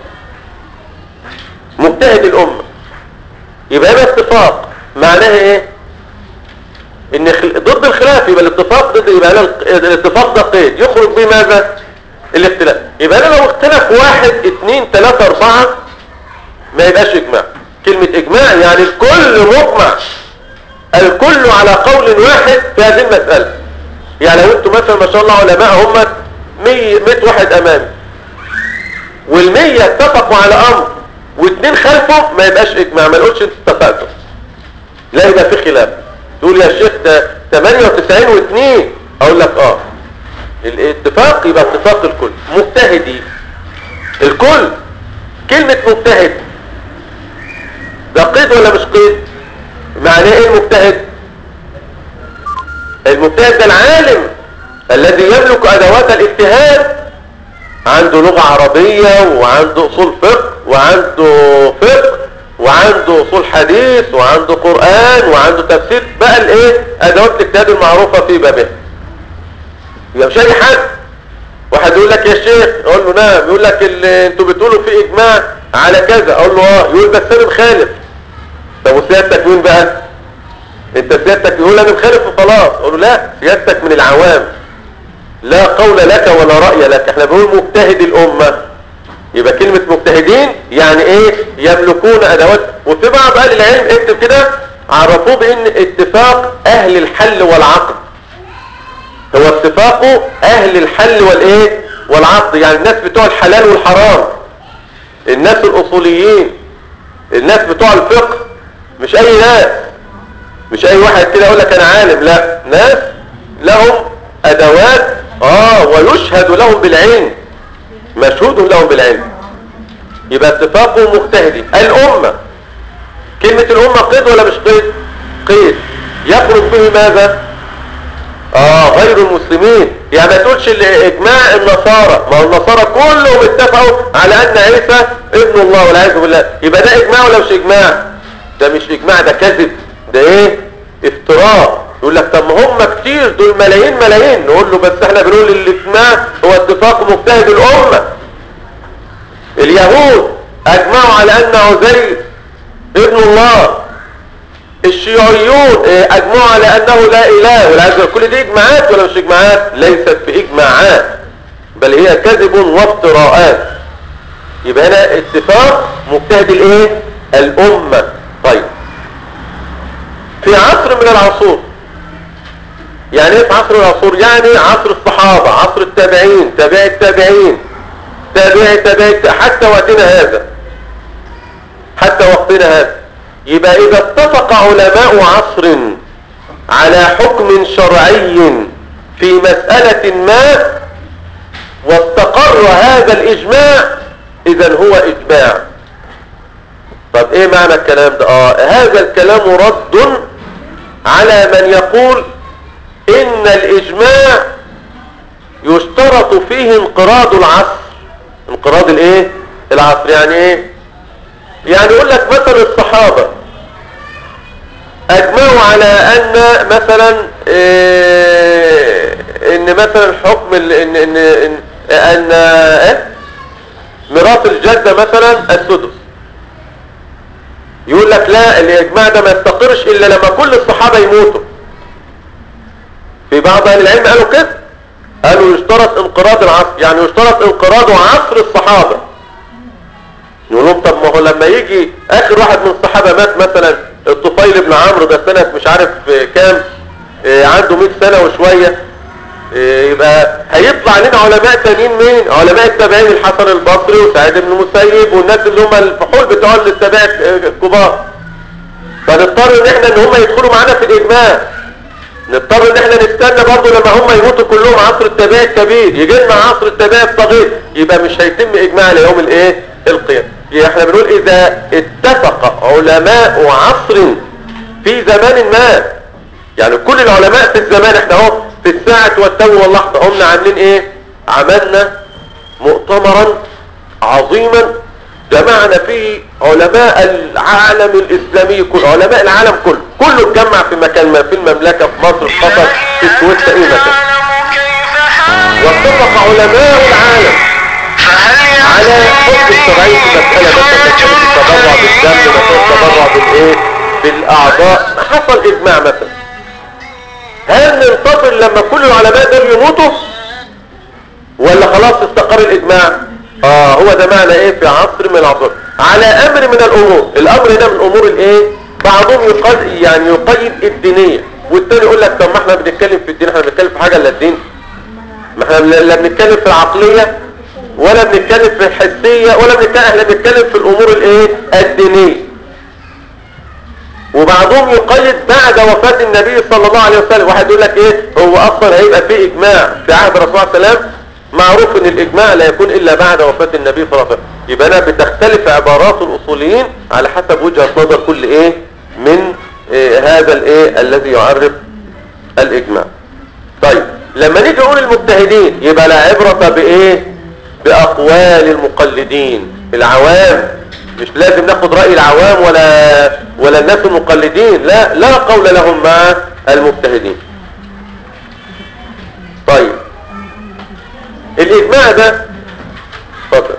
مجتهد الامة، يبقى هنا اتفاق معناها ايه؟ ان ضد الخلاف، يبقى الاتفاق ضد، يبقى هنا الاتفاق ده قيد يخرج به ماذا؟ الاختلاف. يبقى انا لو اختلف واحد اثنين ثلاثة اربعة ما يبقاش اجماع. كلمة اجماع يعني الكل مجمع، الكل على قول واحد في هذه المسألة. يعني لو انتم مثلا ما شاء الله علماء هم مية واحد امامي، والمية اتفقوا على امر واثنين خلفوا، ما يبقاش اجماع، ما نقولش انت اتفقتوا، لا يبقى في خلاف. تقول يا شيخ ده ثمانية وتسعين واثنين، اقول لك اه الاتفاق يبقى اتفاق الكل. مجتهدي الكل، كلمة مجتهد ده قيد ولا مش قيد؟ معناه ايه المجتهد؟ المجتهد ده العالم الذي يملك ادوات الاجتهاد، عنده لغة عربية وعنده اصول فقه وعنده فقه وعنده اصول حديث وعنده قرآن وعنده تفسير، بقى الايه ادوات الاجتهاد المعروفة في بابها. يبقى مش اي حد. واحد يقول لك يا شيخ، اقول له نعم، يقول لك اللي انتوا بتقولوا في اجماع على كذا، اقول له اه، يقول بس انا مخالف. طب وسيادتك مين بقى؟ انت سيادتك يقول انا مخالف وخلاص، اقول له لا، سيادتك من العوام، لا قول لك ولا رأي لك، احنا بنقول مجتهد الامة. يبقى كلمة مجتهدين يعني ايه؟ يملكون ادوات. وفي بعض اهل العلم اكتب كده عرفوه بان اتفاق اهل الحل والعقد، هو اتفاق اهل الحل والايه والعقد، يعني الناس بتوع الحلال والحرام، الناس الاصوليين، الناس بتوع الفقه، مش اي ناس، مش اي واحد كده يقول لك انا عالم، لا، ناس لهم ادوات اه ويشهد لهم بالعلم، مشهود لهم بالعلم. يبقى اتفاق مجتهدي الامه. كلمه الامه قيد ولا مش قيد؟ قيد. يخرج به ماذا؟ اه غير المسلمين. يعني ما تقولش اجماع النصارى، ما هو النصارى كلهم اتفقوا على ان عيسى ابن الله والعياذ بالله، يبقى ده اجماع ولا مش اجماع؟ ده مش اجماع، ده كذب، ده ايه؟ افتراء. يقول لك طب ما هم كتير، دول ملايين ملايين، نقول له بس احنا بنقول الاجماع هو اتفاق مجتهد الامه. اليهود اجمعوا على ان عزير ابن الله، الشيوعيون اجمعوا على انه لا اله والعياذ بالله. كل دي اجماعات ولا مش اجماعات؟ ليست باجماعات، بل هي كذب وافتراءات. يبقى هنا اتفاق مجتهد الايه؟ الامه. طيب في عصر من العصور، يعني ايه في عصر من العصور؟ يعني عصر الصحابه، عصر التابعين، تابع التابعين، تابع تابع حتى وقتنا هذا، حتى وقتنا هذا. يبقى اذا اتفق علماء عصر على حكم شرعي في مسألة ما واستقر هذا الاجماع، اذا هو اجماع. طب ايه معنى الكلام ده؟ اه هذا الكلام رد على من يقول ان الاجماع يشترط فيه انقراض العصر. انقراض الايه؟ العصر. يعني ايه؟ يعني يقول لك مثلا الصحابة اجمعوا على ان مثلا إيه ان مثلا حكم ان ان ان, إن, أن إيه ميراث الجدة مثلا السدس. يقول لك لا، الاجماع ده ما يستقرش الا لما كل الصحابة يموتوا. في بعض اهل العلم قالوا كده، قالوا يشترط انقراض العصر، يعني يشترط انقراض عصر الصحابة. يقول لهم طب ما هو لما يجي اخر واحد من الصحابة مات، مثلا الطفيل بن عمرو ده سنة مش عارف كام، اه عنده مئة سنة وشوية، اه يبقى هيطلع لنا علماء تانيين. مين؟ علماء التابعين، الحسن البصري وسعيد بن المسيب والناس اللي هم الفحول بتوع التابع الكبار. فنضطر ان احنا ان هم يدخلوا معانا في الاجماع، نضطر ان احنا نستنى برضه لما هم يموتوا كلهم عصر التابع الكبير، يجي لنا عصر التابع الصغير، يبقى مش هيتم اجماع ليوم الايه؟ القيامه. يعني احنا بنقول اذا اتفق علماء عصر في زمان ما، يعني كل العلماء في الزمان، احنا اهو في الساعة والتو واللحظة قمنا عاملين ايه؟ عملنا مؤتمرا عظيما جمعنا فيه علماء العالم الاسلامي كله، علماء العالم كله، كله اتجمع في مكان ما، في المملكة، في مصر، في قطر، في السويس، اي مكان. واتفق علماء العالم على حكم الشرعي في مسألة، مثلا مسألة التبرع بالدم، مسألة التبرع بالايه؟ بالاعضاء. حصل اجماع مثلا، هل ننتظر لما كل العلماء دول يموتوا ولا خلاص استقر الاجماع؟ اه هو ده معنى ايه؟ في عصر من العصور على امر من الامور. الامر ده من امور الايه؟ بعضهم يقيد، يعني يقيد الدينية، والتاني يقول لك طب ما احنا بنتكلم في الدين، احنا بنتكلم في حاجة الا الدين؟ ما احنا لا بنتكلم في العقلية ولا بنتكلم في الحسية ولا بنتكلم، احنا بنتكلم في الامور الايه؟ الدينية. وبعضهم يقيد بعد وفاة النبي صلى الله عليه وسلم. واحد يقول لك ايه؟ هو اصلا هيبقى فيه اجماع في عهد الرسول صلى الله عليه وسلم؟ معروف ان الاجماع لا يكون الا بعد وفاة النبي صلى الله عليه وسلم. يبقى انا بتختلف عبارات الاصوليين على حسب وجهة نظر كل ايه من إيه هذا الايه الذي يعرف الاجماع. طيب لما نيجي نقول المجتهدين، يبقى لا عبرة بايه؟ باقوال المقلدين العوام. مش لازم ناخد رأي العوام ولا ولا الناس المقلدين، لا لا قول لهم مع المجتهدين. طيب الاجماع ده، اتفضل.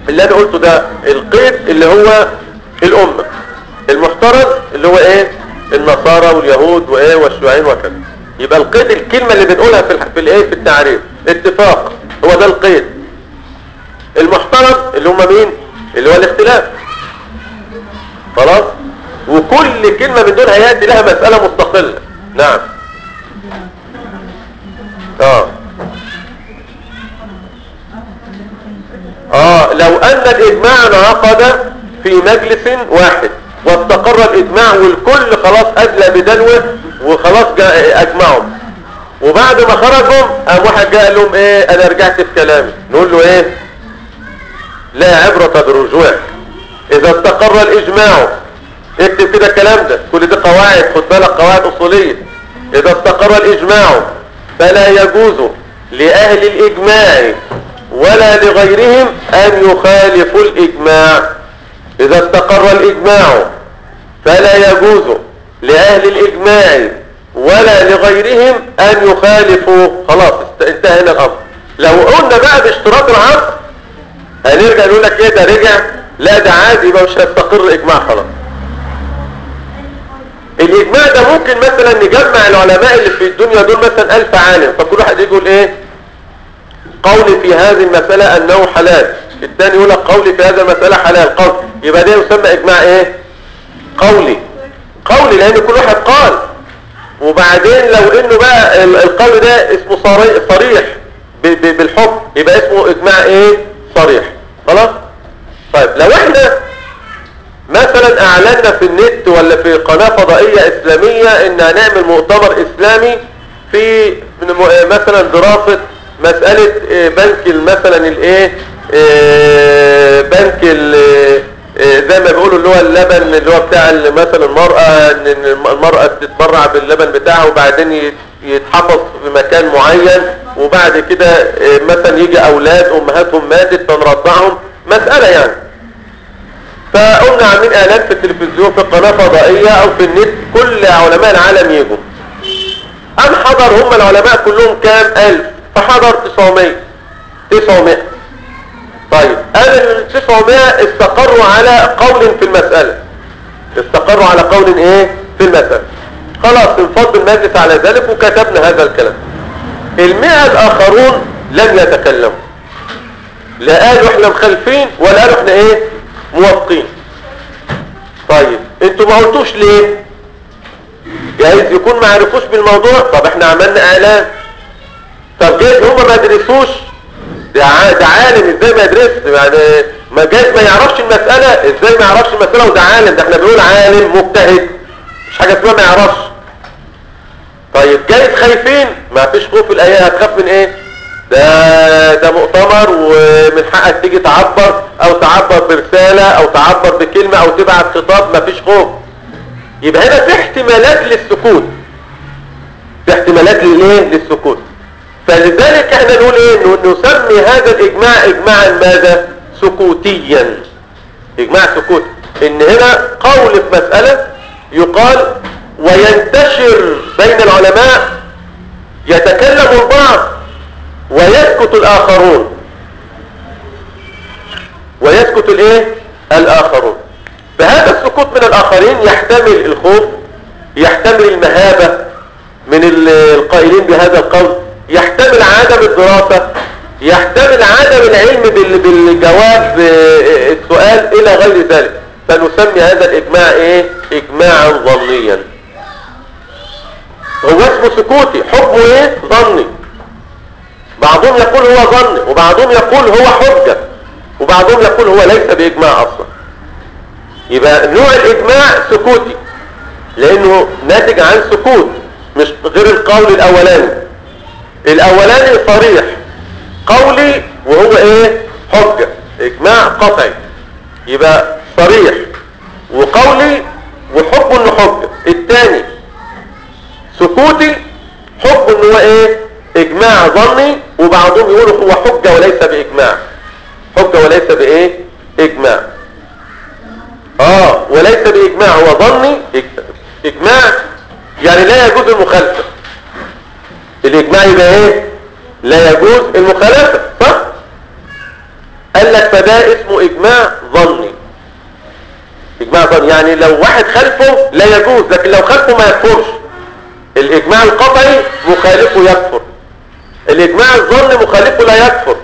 اللي انا قلته ده القيد اللي هو الامة، المفترض اللي هو ايه النصارى واليهود وايه والشيوعيين وكذا. يبقى القيد الكلمة اللي بنقولها في في الايه في التعريف اتفاق، هو ده القيد. المحترم اللي هم مين؟ اللي هو الاختلاف. خلاص. وكل كلمة من دول هيأتي لها مسألة مستقلة. نعم. اه اه لو ان الاجماع انعقد في مجلس واحد واستقر الاجماع والكل خلاص ادلى بدلوه وخلاص اجمعوا، وبعد ما خرجوا قام واحد جاء لهم ايه انا رجعت في كلامي، نقول له ايه لا عبرة برجوعك. اذا استقر الاجماع، اكتب كده الكلام ده، كل دي قواعد، خد بالك قواعد اصولية. اذا استقر الاجماع فلا يجوز لاهل الاجماع ولا لغيرهم ان يخالفوا الاجماع. اذا استقر الاجماع فلا يجوز لاهل الاجماع ولا لغيرهم ان يخالفوا. خلاص انتهى هنا الامر. لو قلنا بقى باشتراط العقد هنرجع نقول لك ايه ده رجع، لا ده عادي يبقى مش هيستقر اجماع خلاص. الاجماع ده ممكن مثلا نجمع العلماء اللي في الدنيا دول مثلا الف عالم، فكل واحد يقول ايه قولي في هذه المسألة انه حلال، الثاني يقول لك قولي في هذه المسألة حلال قول، يبقى ده يسمى اجماع ايه قولي. قولي لان كل واحد قال. وبعدين لو انه بقى القول ده اسمه صريح بالحكم يبقى اسمه اجماع ايه صريح. خلاص. طيب لو احنا مثلا اعلنا في النت ولا في قناة فضائية اسلامية ان هنعمل مؤتمر اسلامي في مثلا دراسة مسألة بنك مثلا الايه بنك زي ما بيقولوا اللي هو اللبن اللي هو بتاع مثلا المرأة، ان المرأة تتبرع باللبن بتاعها وبعدين يتحفظ في مكان معين، وبعد كده مثلا يجي اولاد امهاتهم ماتت فنرضعهم، مسألة يعني. فقلنا عاملين اعلان في التلفزيون في قناة فضائية او في النت، كل علماء العالم يجوا. ام حضر هم العلماء كلهم كام الف، فحضر تسعمائة تسعمائة. طيب قال ال تسعمائة استقروا على قول في المسألة، استقروا على قول ايه في المسألة. خلاص انفض المجلس على ذلك وكتبنا هذا الكلام. المئة الاخرون لم يتكلموا، لا قالوا احنا مخالفين ولا قالوا احنا ايه موافقين. طيب انتوا ما قلتوش ليه؟ جايز يكون ما عرفوش بالموضوع. طب احنا عملنا اعلان. طب جايز هم ما يدرسوش، ده عالم ازاي ما يدرس يعني؟ ما جايز ما يعرفش المسألة، ازاي ما يعرفش المسألة وده عالم؟ ده احنا بنقول عالم مجتهد، مش حاجة اسمها ما يعرفش. طيب جايز خايفين، ما فيش خوف. الايه هتخاف من ايه؟ ده ده مؤتمر ومن حقك تيجي تعبر او تعبر برسالة او تعبر بكلمة او تبعت خطاب، ما فيش خوف. يبقى هنا في احتمالات للسكوت، في احتمالات للايه للسكوت. فلذلك احنا نقول ايه انه نسمي هذا الاجماع اجماعا ماذا سكوتيا، اجماع سكوتي. ان هنا قول في مسألة يقال وينتشر بين العلماء، يتكلم البعض ويسكت الاخرون، ويسكت الايه الاخرون. فهذا السكوت من الاخرين يحتمل الخوف، يحتمل المهابة من القائلين بهذا القول، يحتمل عدم الدراسة، يحتمل عدم العلم بالجواب السؤال الى غير ذلك. فنسمي هذا الاجماع ايه اجماعا ظنيا. هو اسمه سكوتي، حكمه ايه ظني. بعضهم يقول هو ظني وبعضهم يقول هو حجة وبعضهم يقول هو ليس باجماع اصلا. يبقى نوع الاجماع سكوتي لانه ناتج عن سكوت، مش غير القول الاولاني. الاولاني صريح قولي وهو ايه حجة اجماع قطعي، يبقى صريح وقولي وحكم انه حجة. الثاني سكوتي حكم انه هو ايه اجماع ظني، وبعضهم يقولوا هو حجة وليس باجماع، حجة وليس بايه اجماع. اه وليس باجماع، هو ظني اجماع يعني لا يجوز المخالفة. الاجماع يبقى ايه لا يجوز المخالفة، صح؟ قال لك فده اسمه اجماع ظني. اجماع ظني يعني لو واحد خلفه لا يجوز، لكن لو خلفه ما يكفرش. الاجماع القطعي مخالفه يكفر، الاجماع الظني مخالفه لا يكفر،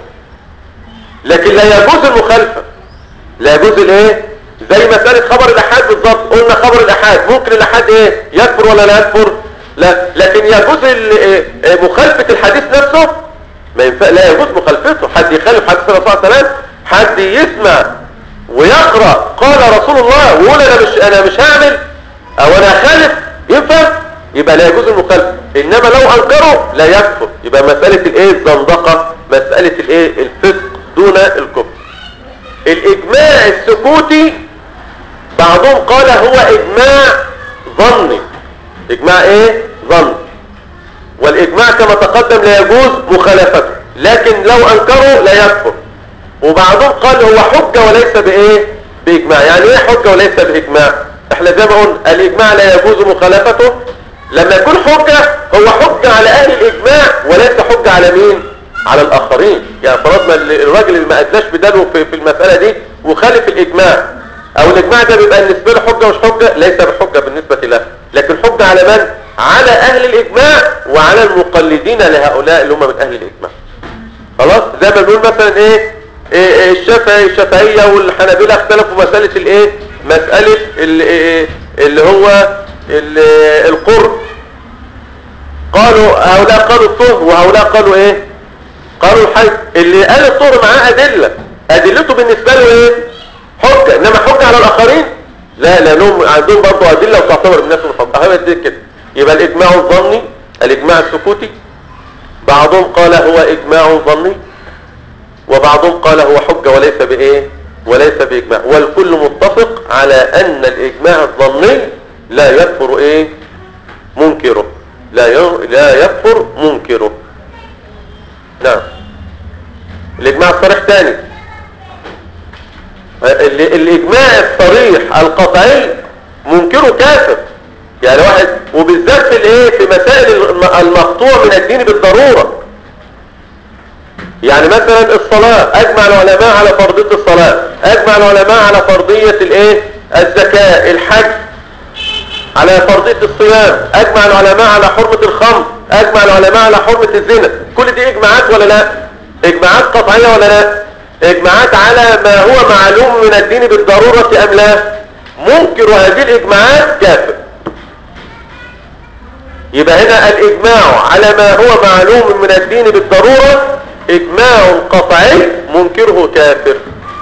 لكن لا يجوز المخالفة. لا يجوز الايه؟ زي مسألة خبر الأحاد بالظبط. قلنا خبر الأحاد ممكن الأحاد ايه يكفر ولا لا يكفر؟ لا، لكن يجوز مخالفة الحديث نفسه. ما ينفع، لا يجوز مخالفته. حد يخالف حديث الرسول صلى الله عليه وسلم، حد يسمع ويقرأ قال رسول الله ويقول انا مش انا مش هعمل او انا خالف، ينفع؟ يبقى لا يجوز المخالفة. انما لو انكره لا يكفر. يبقى مسألة الايه الزندقة، مسألة الايه الفسق دون الكفر. الاجماع السكوتي بعضهم قال هو اجماع ظني. اجماع ايه ظني، والاجماع كما تقدم لا يجوز مخالفته، لكن لو انكره لا يكفر. وبعضهم قال هو حجة وليس بايه باجماع. يعني ايه حجة وليس باجماع؟ احنا زي ما قلنا الاجماع لا يجوز مخالفته. لما يكون حجة هو حجة على اهل الاجماع وليس حجة على مين؟ على الاخرين. يعني فرضنا الراجل اللي ما ادلاش بدلوه في, في المسألة دي وخالف الاجماع، او الاجماع ده بيبقى بالنسبة له حجة مش حجة، ليس بحجة بالنسبة له، لكن حجة على من؟ على اهل الاجماع وعلى المقلدين لهؤلاء اللي هم من اهل الاجماع. خلاص؟ زي ما بنقول مثلا ايه, إيه الشافعي الشافعية والحنابلة اختلفوا مسألة الايه مسألة اللي, اللي هو اللي القرب. قالوا هؤلاء قالوا الطهر وهؤلاء قالوا ايه قالوا الحج. اللي قال الطهر معاه ادلة، ادلته بالنسبة له ايه حجة، انما حجة على الاخرين لا، لانهم عندهم برضه ادلة وتعتبر بالناس الحجة. اهو دي كده. يبقى الاجماع الظني الاجماع السكوتي بعضهم قال هو اجماع ظني، وبعضهم قال هو حجة وليس بايه وليس باجماع. والكل متفق على ان الاجماع الظني لا يكفر ايه منكره، لا لا يكفر منكره. نعم. الاجماع الصريح تاني، الاجماع الصريح القطعي منكره كافر. يعني واحد، وبالذات في الايه في مسائل المقطوع من الدين بالضرورة. يعني مثلا الصلاة اجمع العلماء على فرضية الصلاة، اجمع العلماء على فرضية الايه الزكاة، الحج على فرضية الصيام، اجمع العلماء على حرمة الخمر، اجمع العلماء على حرمة الزنا. كل دي اجماعات ولا لا؟ اجماعات قطعية ولا لا؟ اجماعات على ما هو معلوم من الدين بالضرورة ام لا؟ منكر هذه الاجماعات كافر. يبقى هنا الاجماع على ما هو معلوم من الدين بالضرورة اجماع قطعي منكره كافر.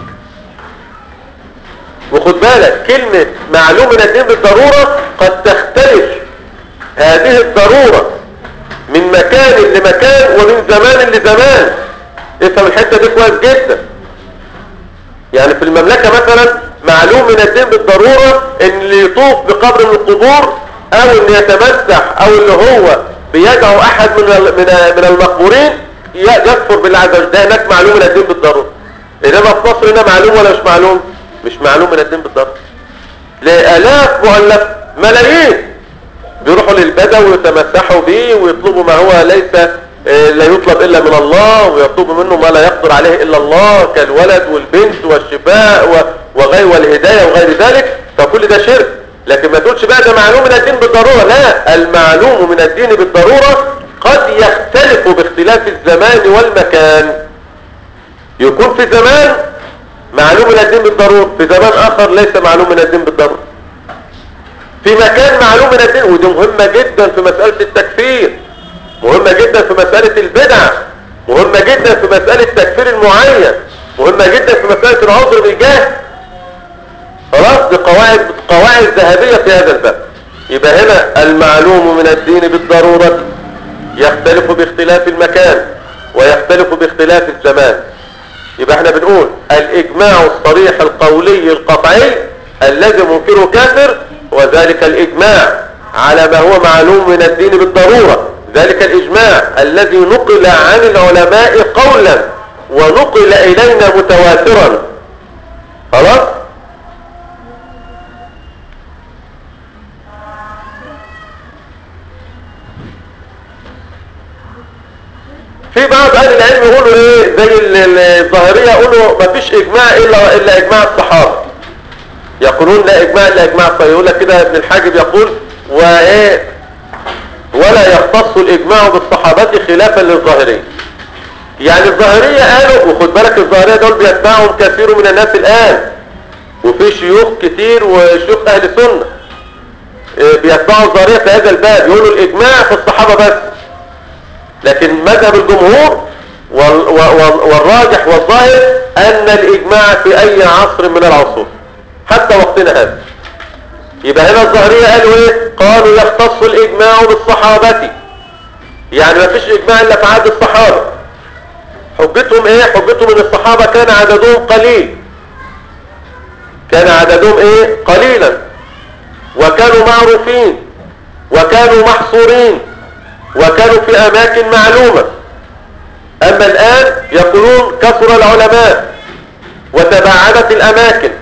وخد بالك كلمة معلوم من الدين بالضرورة قد تختلف هذه الضرورة من مكان لمكان ومن زمان لزمان. افهم الحتة دي كويس جدا. يعني في المملكة مثلا معلوم من الدين بالضرورة ان اللي يطوف بقبر من القبور او ان يتمسح او اللي هو بيدعو احد من من المقبورين يكفر بالله عز وجل. ده هناك معلوم من الدين بالضرورة. انما في مصر هنا معلوم ولا مش معلوم؟ مش معلوم من الدين بالضرورة. لآلاف مؤلف ملايين بيروحوا للبدو ويتمسحوا به ويطلبوا ما هو ليس لا يطلب إلا من الله، ويطلبوا منه ما لا يقدر عليه إلا الله كالولد والبنت والشفاء وغير والهداية وغير ذلك. فكل ده شرك. لكن ما تقولش بقى ده معلوم من الدين بالضرورة. لا، المعلوم من الدين بالضرورة قد يختلف باختلاف الزمان والمكان. يكون في زمان معلوم من الدين بالضرورة، في زمان آخر ليس معلوم من الدين بالضرورة. في مكان معلوم من الدين، ودي مهمة جدا في مسألة التكفير، مهمة جدا في مسألة البدع، مهمة جدا في مسألة تكفير المعين، مهمة جدا في مسألة العذر بالجهل. خلاص، دي قواعد قواعد ذهبية في هذا الباب. يبقى هنا المعلوم من الدين بالضرورة يختلف باختلاف المكان ويختلف باختلاف الزمان. يبقى احنا بنقول الاجماع الصريح القولي القطعي الذي منكره كافر، وذلك الاجماع على ما هو معلوم من الدين بالضرورة، ذلك الاجماع الذي نقل عن العلماء قولا ونقل الينا متواترا. خلاص. في بعض اهل العلم يقولوا ايه زي الظاهرية يقولوا ما فيش اجماع الا الا اجماع الصحابة، يقولون لا اجماع الا اجماع الصحابة. يقول لك كده ابن الحاجب يقول وايه ولا يختص الاجماع بالصحابة خلافا للظاهرية. يعني الظاهرية قالوا، وخد بالك الظاهرية دول بيتبعهم كثير من الناس الان، وفي شيوخ كتير وشيوخ اهل سنة بيتبعوا الظاهرية في هذا الباب، يقولوا الاجماع في الصحابة بس. لكن مذهب الجمهور والراجح والظاهر ان الاجماع في اي عصر من العصور حتى وقتنا هذا. يبقى هنا الظاهرية قالوا ايه؟ قالوا يختص الاجماع بالصحابة، يعني ما فيش اجماع الا في عهد الصحابة. حجتهم ايه؟ حجتهم ان الصحابة كان عددهم قليل، كان عددهم ايه؟ قليلا، وكانوا معروفين وكانوا محصورين وكانوا في اماكن معلومة. اما الان يقولون كثر العلماء وتباعدت الاماكن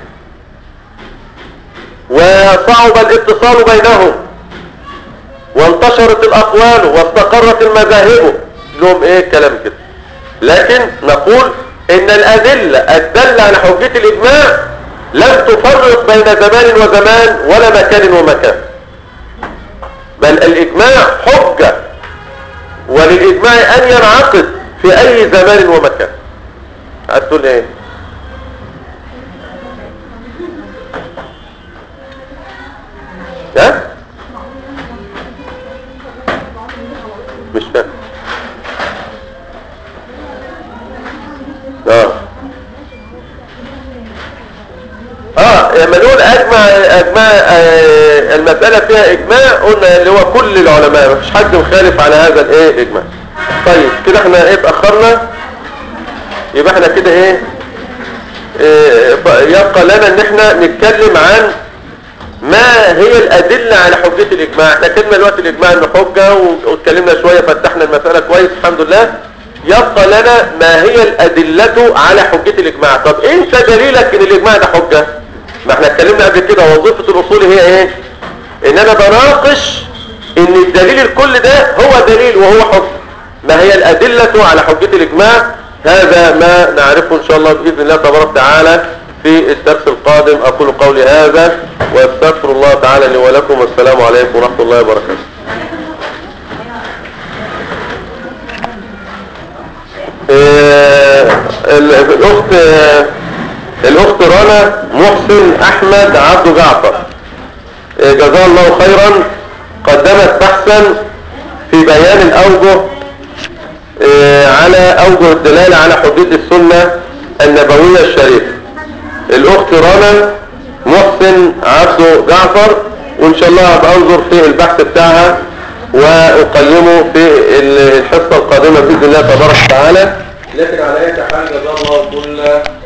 وصعب الاتصال بينهم وانتشرت الاقوال واستقرت المذاهب، لهم ايه كلام كده. لكن نقول ان الادلة الدالة على حجية الاجماع لم تفرق بين زمان وزمان ولا مكان ومكان، بل الاجماع حجة، وللاجماع ان ينعقد في اي زمان ومكان. هتقول ايه؟ ها؟ مش فاهم. اه اه لما نقول اجمع اجماع آه المسألة فيها اجماع، قلنا اللي هو كل العلماء، مفيش حد مخالف على هذا الايه الاجماع. طيب كده احنا ايه اتأخرنا، يبقى احنا كده ايه, إيه يبقى لنا ان احنا نتكلم عن ما هي الادلة على حجية الاجماع. احنا كلمة الوقت الاجماع انه حجة واتكلمنا شوية فتحنا المسألة كويس الحمد لله. يبقى لنا ما هي الادلة على حجية الاجماع. طب انت دليلك ان الاجماع ده حجة؟ ما احنا اتكلمنا قبل كده وظيفة الاصول هي ايه؟ ان انا بناقش ان الدليل الكل ده هو دليل وهو حجة. ما هي الادلة على حجية الاجماع؟ هذا ما نعرفه ان شاء الله باذن الله تبارك وتعالى في الدرس القادم. اقول قولي هذا واستغفر الله تعالى لي ولكم، والسلام عليكم ورحمة الله وبركاته. آه الاخت آه الاخت رنا محسن احمد عبد جعفر آه جزاها الله خيرا، قدمت بحثا في بيان الاوجه آه على اوجه الدلالة على حجية السنة النبوية الشريفة. الاخت رنا محسن عبد جعفر، وان شاء الله هبقى انظر في البحث بتاعها واقيمه في الحصة القادمة باذن الله تبارك وتعالى. لكن على اي حال جزاه الله كل